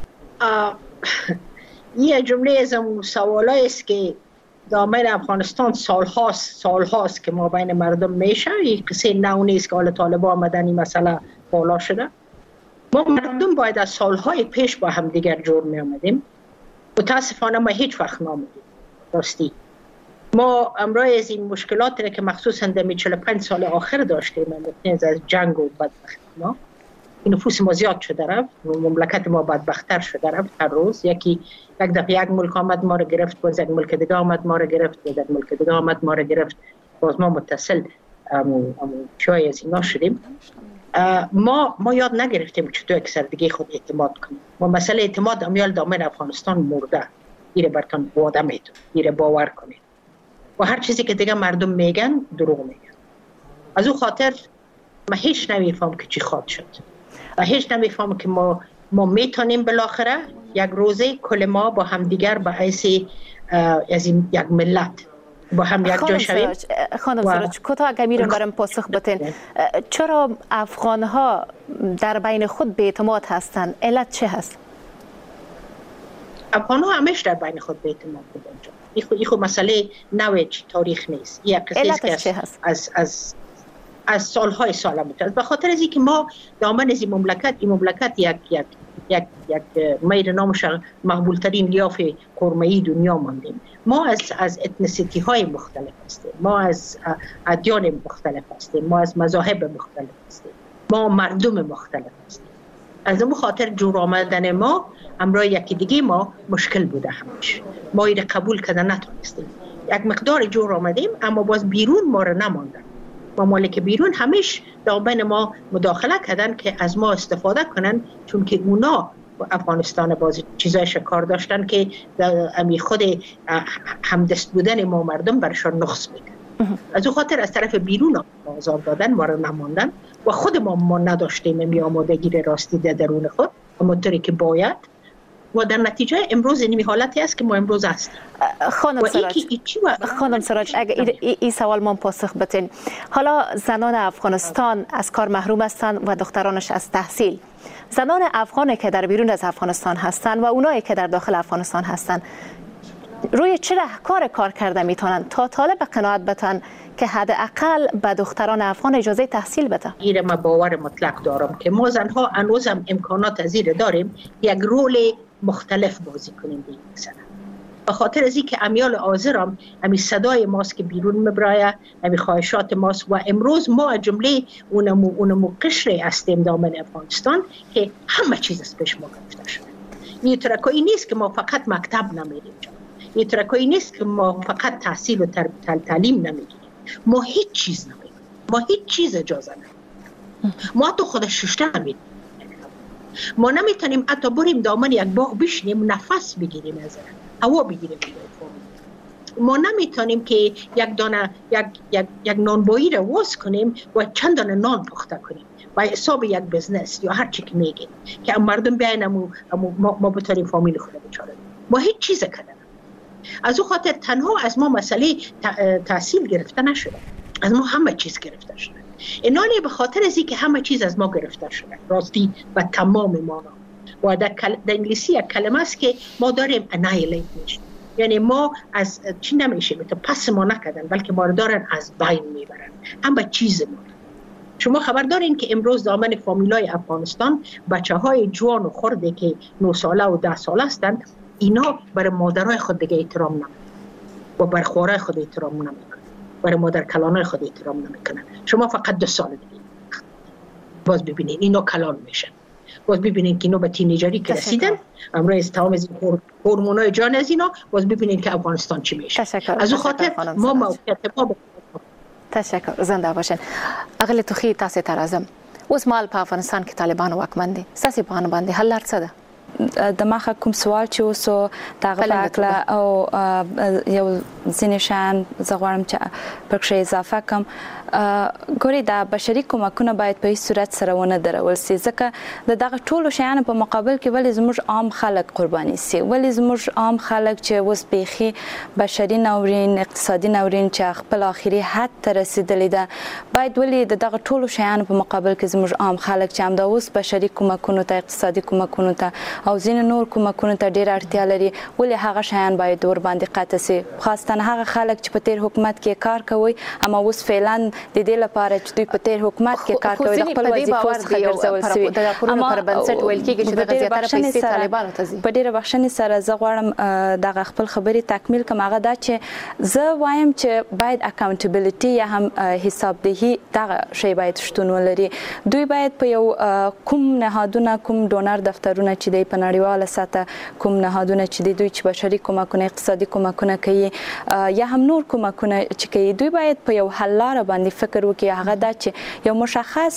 یه جمله از اون سوالایی است که دامن افغانستان سالهاست سالهاست که ما بین مردم میشه. این قصه نو نیست که حال طالبان آمدن این مسئله بالا شده. ما مردم باید از سالهای پیش با هم دیگر جور می آمدیم. متاسفانه ما هیچ وقت نامدیم. راستی ما امروز از این مشکلات را که مخصوصا در چهل و پنج سال آخر داشتیم از جنگ و بدبختی ما نفوس ما زیاد شده رفت، مملکت ما بدبختر شده رفت هر روز. یکی یک دفعه یک ملک آمد ما رو گرفت، باز یک ملک دیگه آمد ما رو گرفت، باز یک ملک دیگه آمد ما رو گرفت، باز ما متصل چای از اینا شدیم. ما ما یاد نگرفتیم چطور یک سردگی خود اعتماد کنیم. ما مسئله اعتماد امیال دامن افغانستان مرده. ایره برتون وعده میتون، ایره باور کنید و هر چیزی که دیگه مردم میگن دروغ میگن. از او خاطر ما هیچ نمیفهم که چی خواد شد و هیچ نمیفهم که ما ما میتونیم بالاخره یک روزه کل ما با هم دیگر به حیث از یک ملت با هم یک جا شویم. خانم سراج کوتاه اگر میرم برام پاسخ بدین، چرا افغان ها در بین خود بی‌اعتماد هستند؟ علت چه هست؟ افغان ها همیشه در بین خود بی‌اعتماد بودند. این خود این خود مسئله نوع تاریخ نیست. یک قصه است که از از از سالهای سال بوده. به خاطر از اینکه ما دامن از این مملکت این مملکت یک یک یک یک میر نامش مقبول ترین لیاف قرمه‌ای دنیا ماندیم. ما از از اتنیسیتی های مختلف هستیم، ما از ادیان مختلف هستیم، ما از مذاهب مختلف هستیم، ما مردم مختلف هستیم. از اون خاطر جور آمدن ما همراه یکی دیگه ما مشکل بوده. همش ما این قبول کردن نتونستیم. یک مقدار جور آمدیم اما باز بیرون ما رو نماندن. ممالک بیرون همیش دامن ما مداخله کردن که از ما استفاده کنن، چون که اونا افغانستان باز چیزای شکار داشتن که امی خود همدست بودن ما مردم برشان نقص میکرد. از او خاطر از طرف بیرون آزاد دادن ما رو نماندن و خود ما ما نداشتیم می آمادگی راستی در درون خود همونطوری که باید و در نتیجه امروز این حالتی است که ما امروز هستیم. خانم سراج خانم سراج اگر این سوال ما پاسخ بدین، حالا زنان افغانستان از کار محروم هستند و دخترانش از تحصیل. زنان افغانی که در بیرون از افغانستان هستند و اونایی که در داخل افغانستان هستند روی چه راهکار کار کرده میتونن تا طالب قناعت بتن که حداقل به دختران افغان اجازه تحصیل بده؟ این ما باور مطلق دارم که ما زنها هنوز هم امکانات از این داریم یک رول مختلف بازی کنیم به این مسئله. به خاطر از اینکه امیال حاضرم امی صدای ماست که بیرون میبرایه، امی خواهشات ماست و امروز ما از جمله اونمو اونمو قشری هستیم دامن افغانستان که همه چیز از پیش ما گرفته شده. این ترکایی نیست که ما فقط مکتب نمیریم، این ترکایی نیست که ما فقط تحصیل و تعلیم نمیگیریم، ما هیچ چیز نمیگیریم، ما هیچ چیز اجازه نمیگیریم، ما تو خود ششته نمیگیریم، ما نمیتونیم حتی بریم دامن یک باغ بشینیم نفس بگیریم از هوا بگیریم. ما نمیتونیم که یک دانه یک یک یک نانبایی رو واس کنیم و چند دانه نان پخته کنیم و حساب یک بزنس یا هر چی که میگیم که مردم بیاین ما ما بتونیم فامیل خود بچاره. ما هیچ چیز کردن. از او خاطر تنها از ما مسئله تحصیل گرفته نشده، از ما همه چیز گرفته شده. اینالی به خاطر از اینکه همه چیز از ما گرفته شده راستی و تمام ما و در, کل... در انگلیسی یک کلمه است که ما داریم annihilate میشیم، یعنی ما از چی نمیشیم تو پس ما نکردن بلکه ما رو دارن از بین میبرن همه چیز ما. شما خبر دارین که امروز دامن فامیلای افغانستان بچه های جوان و خرده که نه ساله و ده ساله هستند اینا برای مادرای خود دیگه احترام نمیکنن و برای خوارای خود احترام نمیکنن، برای مادر کلانای خود احترام نمیکنن. شما فقط دو سال دیگه باز ببینین اینا کلان میشن، باز ببینین که اینا به تینیجری که رسیدن امروز تمام از هورمونای جان از اینا، باز ببینین که افغانستان چی میشه. از اون خاطر ما موقعیت ما تشکر. زنده باشین. اقل توخی تاسو ترازم اوس مال په افغانستان کې طالبان واکمن دي، ساسي په باندې حل لار څه ده؟ د مخه کوم سوال چې اوسو دغه پاکله او یو ځینې شان زه غواړم چې پکې اضافه کړم. ګوري دا بشري کومکونه باید په هیڅ صورت سره ونه درول سي، ځکه د دغه ټولو شیانو په مقابل کې ولې زموږ عام خلک قرباني سي، ولې زموږ عام خلک چې اوس بیخي بشري ناورین اقتصادي ناورین چې خپل آخري حد ته رسیدلی ده باید ولې د دغه ټولو شیانو په مقابل کې زموږ عام خلک چې همدا اوس بشري کومکونو ته اقتصادي کومکونو ته او ځینې نور کومکونو ته ډېر اړتیا لري ولې هغه شیان باید ور باندې قطع سي خاصتاً هغه خلک چې په تیر حکومت کې کار کوي اما اوس فعلا د دې لپاره چې دوی په تیر حکومت کې کار کوي د خپل وظیفو څخه ګرځول شوي د راپورونو پر بنسټ ویل کېږي چې د زیاتره پیسې طالبانو ته ځي په ډېره بخښنې سره زه غواړم دغه خپل خبرې تکمیل کړم هغه دا چې زه وایم چې باید اکاونټیبلټي یا هم حسابدهي دغه شی باید شتون ولري دوی باید په یو کوم نهادونه کوم ډونر دفترونه چې دی په نړیواله سطح کوم نهادونه چې دی دوی چې بشري کومکونه اقتصادي کومکونه کوي یا هم نور کومکونه چې کوي دوی باید په یو حل لاره باندې فکر وکړي هغه دا چې یو مشخص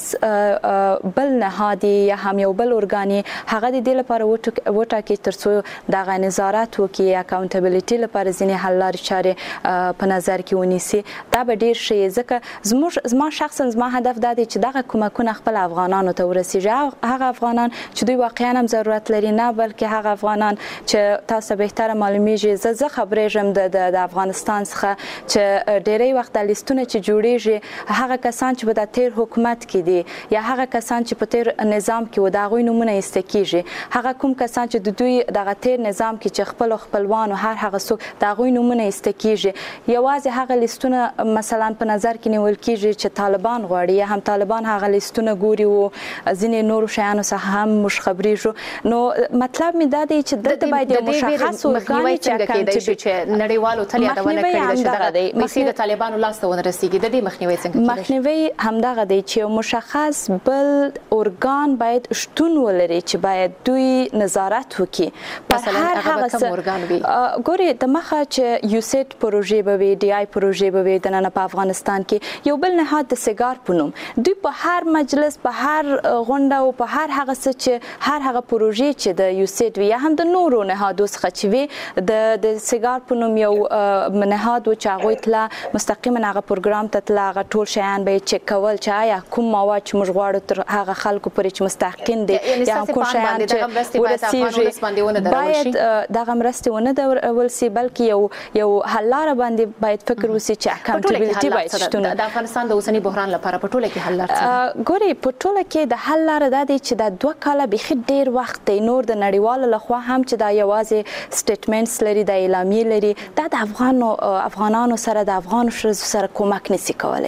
بل نهادي یا هم یو بل ارګاني هغه د دې لپاره وټاکي ترڅو دغه نظارت وکړي اکاونټیبلټي لپاره ځینې حل لارې چارې په نظر کې ونیسي دا به ډیر شي ځکه زموږ زما شخصا زما هدف دا دی چې دغه کومکونه خپل افغانانو ته ورسیږي هغه افغانان چې دوی واقعا هم ضرورت لري نه بلکې هغه افغانان چې تاسو بهتره معلومیږي زه زه خبرېږم د افغانستان څخه چې ډېری وخت د لیستونه چې جوړیږي هغه کسان چې په د تیر حکومت کې دي یا هغه کسان چې په تیر نظام کې و د هغوی نومونه ایسته کیږي هغه کوم کسان چې د دوی دغه تیر نظام کې چې خپل خپلوان او هر هغه څوک د هغوی نومونه ایسته کیږي یوازې هغه لیستونه مثلا په نظر کې نیول کیږي چې طالبان غواړي یا هم طالبان هغه لیستونه ګوري او ځینې نورو شیانو څخه هم موږ خبرېږو نو مطلب مې دا دی چې دلته باید یو مشخص ارګان چې نړیوالو ته یادونه کړې ده چې د پیسې د طالبانو لاس ته ونه رسیږي د دې مخنیوي څنګه مخنیوي همدغه دی چې یو مشخص بل ارګان باید شتون ولري چې باید دوی نظارت وکړي مثلا هغه کوم ارګان وي ګوري د مخه چې یوسیټ پروژې به وي ډي آی پروژې به وي د نن په افغانستان کې یو بل نهاد د سیګار په نوم دوی په هر مجلس په هر غونډه او په هر هغه څه چې هر هغه پروژې چې د یوسیټ وي یا هم د نورو نهادو څخه چې وي د د سیګار په نوم یو نهاد و چې هغوی تله مستقیما هغه پروګرام ته تله هغه ټول شیان به یې چک کول چې آیا کوم مواد چې موږ غواړو تر هغه خلکو پورې چې مستحقین دي یا کوم شیان چې ورسیږي باید دغه مرستې ونه درول سي بلکې یو یو حل لاره باندې باید فکر وسي چې اکاونټیبلټي باید شتون د افغانستان د اوسني بحران لپاره په ټوله کې حل لاره ګوري په ټوله کې د حل لاره دا دی چې د دوه کاله بیخي ډیر وخت دی نور د نړیوالو لخوا هم چې دا یوازې سټیټمنټس لري د اعلامیې لري دا د افغانو افغانانو سره د افغانو ښځو سره کومک نشي کولی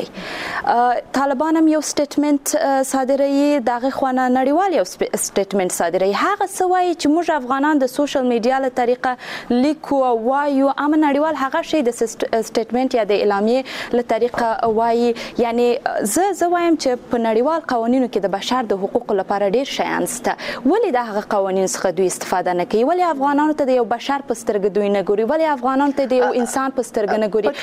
طالبان هم یو سټیټمنټ صادروي دغه خوانه نړیوال یو سټیټمنټ صادروي هغه څه وایي چې موږ افغانان د سوشل میډیا له طریقه لیکو وایو اما نړیوال هغه شی د سټیټمنټ یا د اعلامیې له طریقه وایي یعنی زه زه وایم چې په نړیوال قوانینو کې د بشر د حقوقو لپاره ډیر شیان شته ولې د هغه قوانینو څخه دوی استفاده نه کوي ولې افغانانو ته د یو بشر په سترګه دوی نه ګوري ولې افغانانو ته د یو انسان په سترګه نه ګوري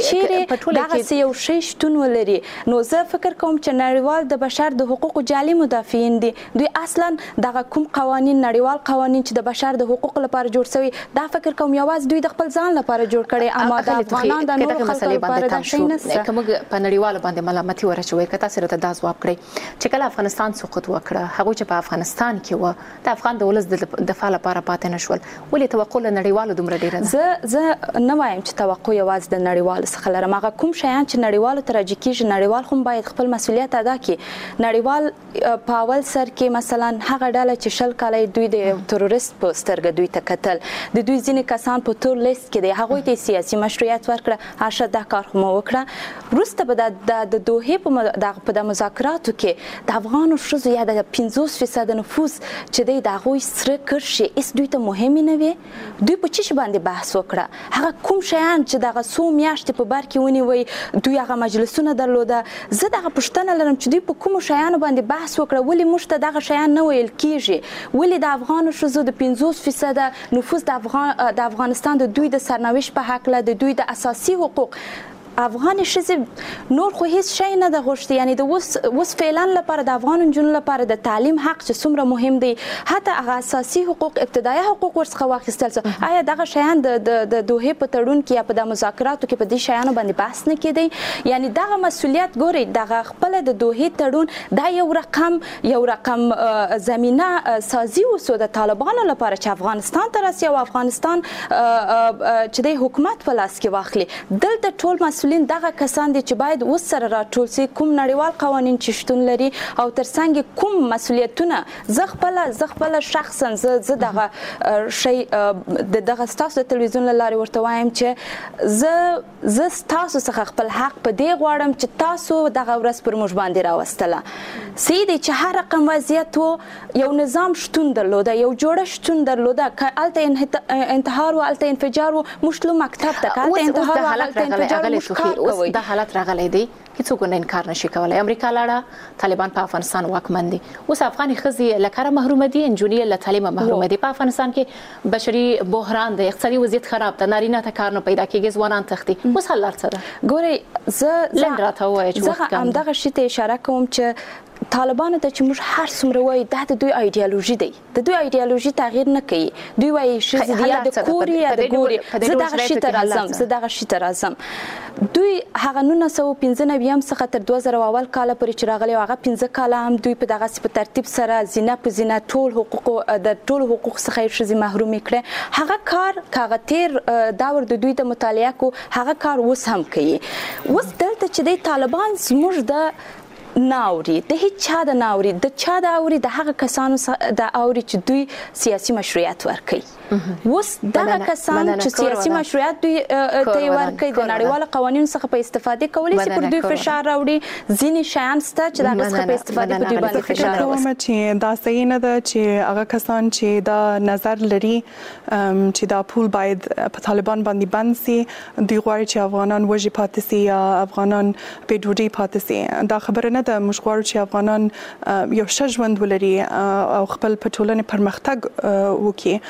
کچېرې دغه یو شی شتون ولري نو زه فکر کوم چې نړیوال د بشر د حقوقو جعلي مدافعین دي دوی اصلا دغه کوم قوانین نړیوال قوانین چې د بشر د حقوقو لپاره جوړ شوی دا فکر کوم یوازې دوی د خپل ځان لپاره جوړ کړي اما د افغانانو د نورو خلکو لپاره دا شی نشته کوم په نړیوال باندې ملامتي ورچوي کته سره ته دا ځواب کړی چې کله افغانستان سقوط وکړه هغه چې په افغانستان کې و د افغان د ولس د دفاع لپاره پاتې نشول ولې توقع له نړیوالو دومره ډیره ده زه زه نه وایم چې توقع یوازې د نړیوالو څخه لرم هغه کوم شیان چې نړیوالو ته راجع کیږي نړیوال خو باید خپل مسؤلیت ادا کړي نړیوال په اول سر کې مثلا هغه ډله چې شل کاله دوی د تروریست په سترګه دوی ته کتل د دوی ځینې کسان په تور لیست کې دي هغوی ته سیاسي مشروعیت ورکړه هغه دا کار خو مو وکړه وروسته به د دوحې په د مذاکراتو کې د افغانو ښځو یا د پنځوس فیصد نفوس چې دی د هغوی سره کرښې هېڅ دوی ته مهمې نه وې دوی په څه شي باندې بحث وکړه هغه کوم شیان چې دغه څو میاشتې په بر کې ونیوی دوی هغه مجلسونه درلوده زه دغه پوښتنه لرم چې دوی په کومو شیانو باندې بحث وکړه ولې موږ ته دغه شیان نه ویل کیږي ولې د افغانو ښځو د پنځوس فیصده نفوس د افغان د افغانستان د دوی د سرنوشت په هکله د دوی د اساسي حقوق افغان ښځې نور خو هیڅ شی نه ده غوښتي یعنی د اوس اوس فعلا لپاره د افغان نجونو لپاره د تعلیم حق چې څومره مهم دی حتی هغه اساسي حقوق ابتدایي حقوق ورڅخه واخیستل څه آیا دغه شیان د د دوحې په تړون کې یا په د مذاکراتو کې په دې شیانو باندې بحث نه کېدی یعنی دغه مسؤلیت ګوري دغه خپل د دوحې تړون دا یو رقم یو رقم زمینه سازي وسو د طالبانو لپاره چې افغانستان ته راسي او افغانستان چې د حکومت په لاس کې واخلي دلته ټول مسولین دغه کسان دي چې باید اوس سره راټول سي، کوم نړیوال قوانین چې شتون لري او ترڅنګ کوم مسولیتونه زه خپل زه خپل شخصا زه دغه شی د دغه ستاسو تلویزیون لاري ورته وایم چې زه زه تاسو څخه خپل حق په دې غواړم چې تاسو دغه ورځ پر موږ باندې راوستله. سیدی چې هر رقم وضعیت و یو نظام شتون درلوده، یو جوړه شتون درلوده، که الته انتحار و الته انفجار و مشتلو مکتب ته که الته انتحار و الته انفجار مش کار کوي. دا حالت راغلی دی هیڅوک نه انکار نشي کولای. امریکا لاړه، طالبان په افغانستان واکمن دي. اوس افغاني ښځې له کاره محرومه دي، نجونې له تعلیمه محرومه دي. په افغانستان کې بشري بحران دی، اقتصادي وضعیت خراب ده، نارینه ته کار نه پیدا کېږي، ځوانان تښتي. اوس حل لار څه ده؟ ګورئ زه لنډ راته ووایه چې وخت کم دی. زه همدغه شي ته اشاره کوم چې طالبانو ته چې موږ هر څومره وایو دا د دوی ایډیالوژي دی، د دوی ایډیالوژي تغییر نه کوي. دوی وایي ښځې دي یا د کور یا د ګوري. زه دغه شي ته راځم زه دغه شي ته راځم دوی هغه نولس سوه پنځه نوي څخه تر دوه زره اول کاله پورې چې راغلي هغه پنځه کاله هم دوی په دغسې په ترتیب سره زینه په زینه ټول حقوق د ټولو حقوق څخه یې ښځې محرومې کړې. هغه کار که هغه تیر دور د دوی د مطالعه کو هغه کار اوس هم کوي. اوس دلته چې دی طالبان زموږ د ناوري د هیڅ چا د ناوري د چا د اوري د هغه کسانو د اوري چې دوی سیاسي مشروعیت ورکوي. اوس دغه کسان چې سیاسي مشروعیت دوی ته ورکوي د نړیوالو قوانینو څخه په استفاده کولی شي پر دوی فشار راوړي. ځینې شیان شته چې د هغه څخه په استفاده په دوی باندې فشار راوړي. چې دا صحیح نه ده چې هغه کسان چې دا نظر لري چې دا پول باید په طالبان باندې بند سي، دوی غواړي چې افغانان وږي پاتې سي یا افغانان بې ډوډۍ پاتې سي. دا خبره نه ده. موږ غواړو چې افغانان یو ښه ژوند ولري او خپل په ټولنې پرمختګ وکړي.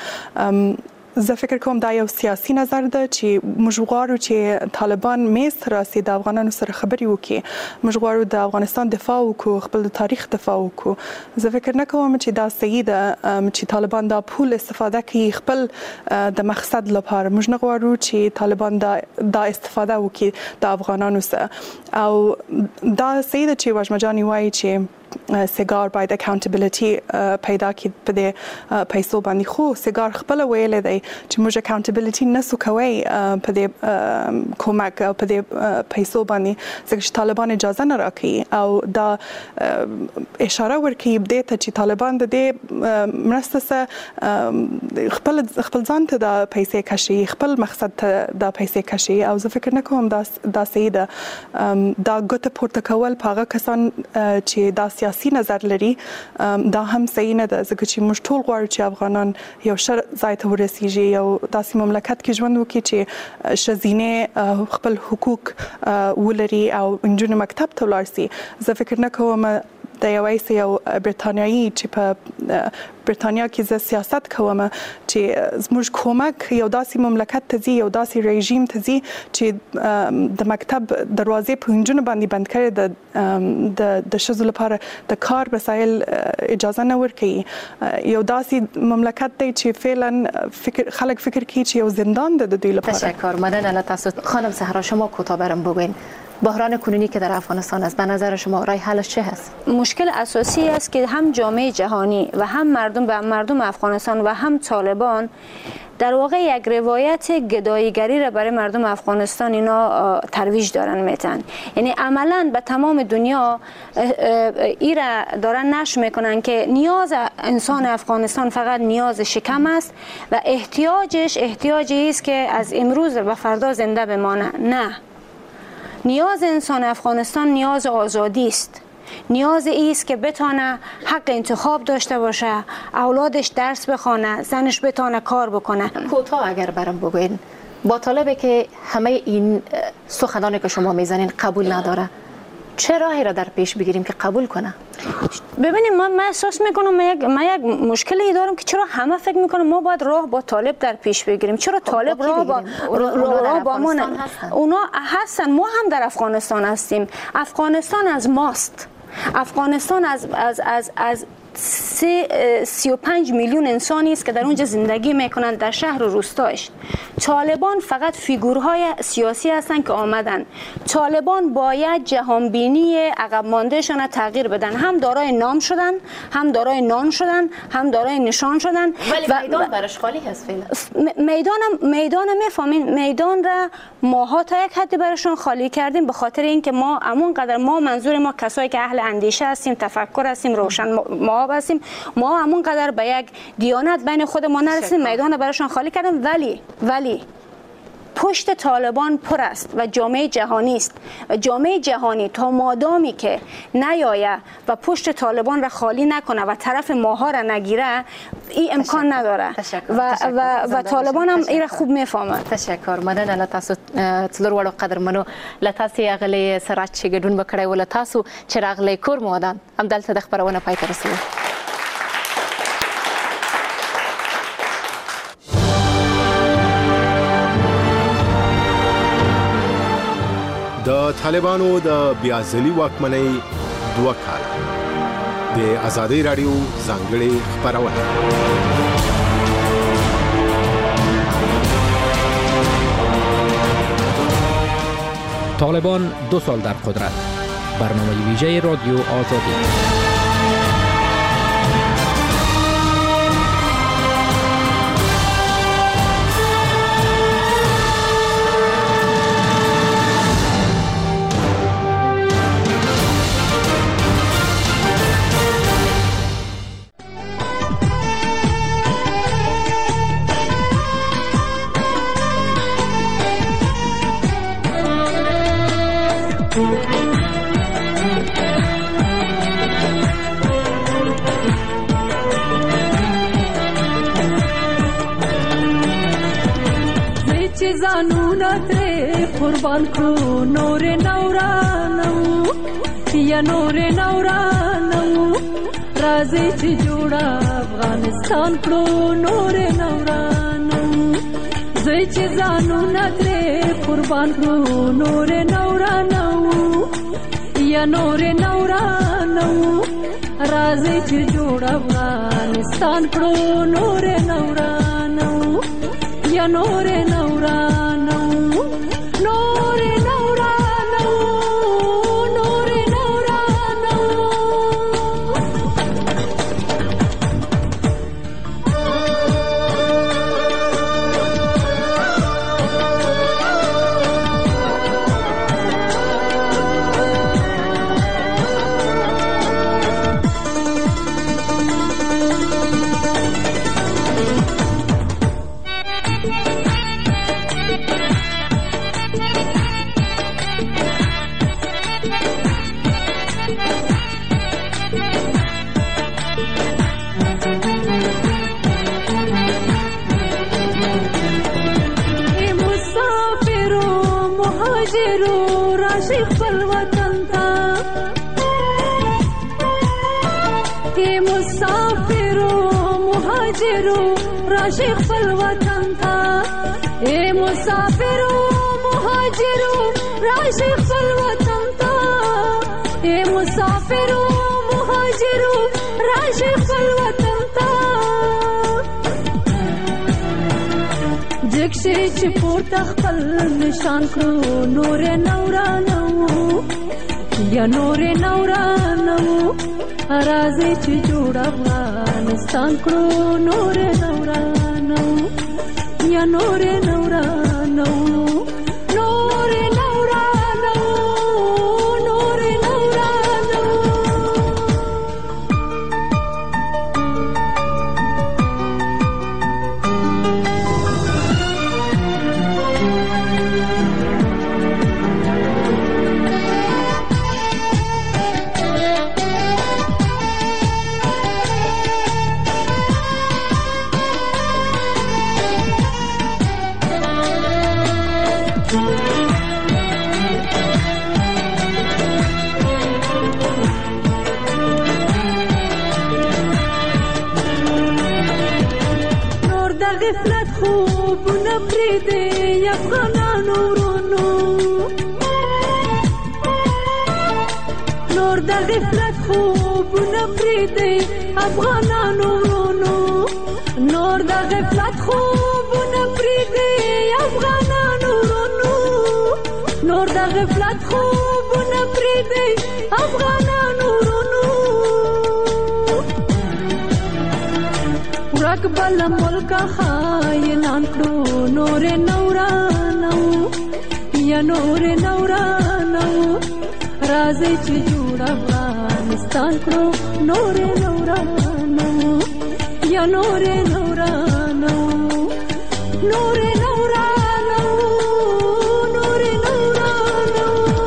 زه فکر کوم دا یو سیاسي نظر ده چې موږ غواړو چې طالبان میز ته راسي، د افغانانو سره خبرې وکړي. موږ غواړو د افغانستان دفاع وکړو، خپل د تاریخ دفاع وکړو. زه فکر نه کوم چې دا صحیح ده چې طالبان دا پول استفاده کوي خپل د مقصد لپاره. موږ نه غواړو چې طالبان دا دا استفاده وکړي د افغانانو سره. او دا صحیح ده چې وژمجاني وایي چې سیګار باید اکاونټیبلیټي پیدا کړي په دې پیسو باندې، خو سیګار خپل ویل دی چې موږ اکاونټیبلیټي نسو کوي په دې کومک په دې پیسو باندې ځکه چې طالبان اجازه نه راکوي. او دا اشاره ورکوي دې ته چې طالبان د دې مرسته سره خپل خپل ځان ته د پیسې کشي، خپل مقصد ته د پیسې کشي. او زه فکر نه کوم دا دا صحیح ده. دا ګوته پورته کول په هغه کسان چې دا سیاسي نظر لري دا هم صحیح نه ده، ځکه چې موږ ټول غواړو چې افغانان یو ښه ځای ته ورسیږي، یو داسې مملکت کې ژوند وکړي چې ښځینې خپل حقوق ولري او نجونې مکتب ته ولاړ سي. زه فکر نه کوم د یوه یو برتانیایی چې په برتانیا کې زه سیاست کوم چې زموږ کومک یو داسې مملکت ته ځي، یو داسې رژیم ته ځي چې د مکتب دروازې په نجونو باندې بند کړي، د د ښځو لپاره د کار وسایل اجازه نه ورکوي. یو داسې مملکت دی چې فعلا فکر خلک فکر کوي چې یو زندان ده د دوی لپاره. تشکر. مننه له تاسو. خانم سحرا شما کوتاه برام بگوین بحران کنونی که در افغانستان است به نظر شما راه حلش چه هست؟ مشکل اساسی است که هم جامعه جهانی و هم مردم و مردم افغانستان و هم طالبان در واقع یک روایت گداییگری را برای مردم افغانستان اینا ترویج دارن میتن. یعنی عملا به تمام دنیا ای را دارن نشر میکنن که نیاز انسان افغانستان فقط نیاز شکم است و احتیاجش احتیاجی است که از امروز و فردا زنده بمانه. نه، نیاز انسان افغانستان نیاز آزادی است. نیاز ایست که بتانه حق انتخاب داشته باشه، اولادش درس بخونه، زنش بتانه کار بکنه. کوتاه اگر برام بگوین با طالبه که همه این سخنانی که شما میزنین قبول نداره، چه راهی را در پیش بگیریم که قبول کنه؟ ببینیم من من احساس میکنم من یک من یک مشکلی دارم که چرا همه فکر میکنم ما باید راه با طالب در پیش بگیریم. چرا طالب راه با راه با ما نه؟ اونا هستن، ما هم در افغانستان هستیم. افغانستان از ماست. افغانستان از از از از سی و پنج میلیون انسانی است که در اونجا زندگی میکنند در شهر و روستایش. طالبان فقط فیگورهای سیاسی هستند که آمدن. طالبان باید جهانبینی عقب ماندهشان را تغییر بدن. هم دارای نام شدن، هم دارای نان شدن، هم دارای نشان شدن. ولی و میدان برش خالی هست فعلا. میدان میدان میفهمین میدان را ماها تا یک حدی برشون خالی کردیم به خاطر اینکه ما همون قدر ما منظور ما کسایی که اهل اندیشه هستیم، تفکر هستیم، روشن ما هستیم، ما همون قدر به یک دیانت بین خودمون نرسیم میدان برشون خالی کردیم. ولی ولی پشت طالبان پر است و جامعه جهانی است و جامعه جهانی تا مادامی که نیایه و پشت طالبان را خالی نکنه و طرف ماها را نگیره این امکان تشکر. نداره تشکر. و, تشکر. و, و طالبان هم این را خوب میفهمه. تشکر. مننه له تاسو څلور وړو قدرمنو له تاسو غلې سره چې ګډون وکړی ول تاسو چې راغلی کور مودان هم دلته د خبرونه پای ته رسوي. د طالبانو د بیازلي واکمنۍ دوه کاله د آزادۍ راډیو ځانګړې خپرونه. طالبان دو سال در قدرت. برنامه ویژه رادیو آزادی. قربان کړو نور نورانو یا نور نورانو راځي چې جوړه افغانستان کړو نور نورانو زوی چې ځانونه ترې قربان کړو نور نورانو یا نور نورانو راځي چې جوړه افغانستان کړو نور نورانو یا نور نورانو راشي خپل وطن ته اے مسافرو مهاجرو راشي خپل وطن ته اے مسافرو مهاجرو راشي خپل وطن ته جګشي چې پورته خپل نشان کړو نور نورانو یا نور نورانو راځي چې جوړ افغانستان کړو نور نورانو یا نور نورانو نور نورانو نور نورانو پریده افغانانو ورونو نور د غفلت خوبونه پرېږدئ افغانانو ورونو نور د غفلت خوبونه پرېږدئ افغانانو ورونو نور د غفلت خوبونه پرېږدئ افغانانو ورونو ورک بل ملک خاینان کړو نور نورانو یا نور نورانو راځي چې جوړ افغانستان کړو نور نورانو یا نور نورانو نور نورانو نور نورانو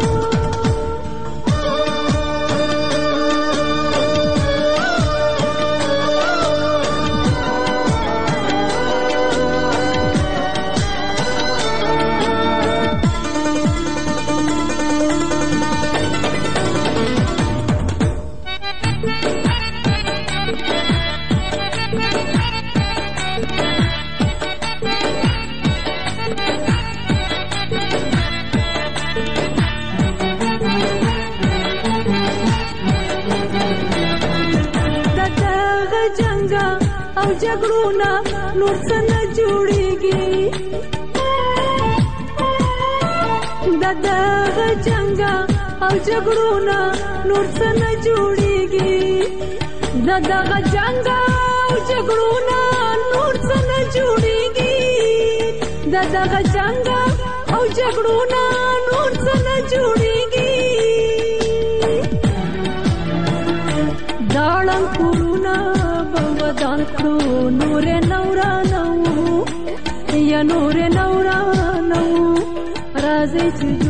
او جګړونه نور څه نه جوړېږي د دغه جنګه او جګړونه نور څه نه جوړېږي د دغه جنګه او جګړونه نور څه نه جوړېږي د دغه جنګه او جګړونه نور څه نه جوړېږي داړم کورونه ودان کړو نور نورانو یا نور نورانو راځي چې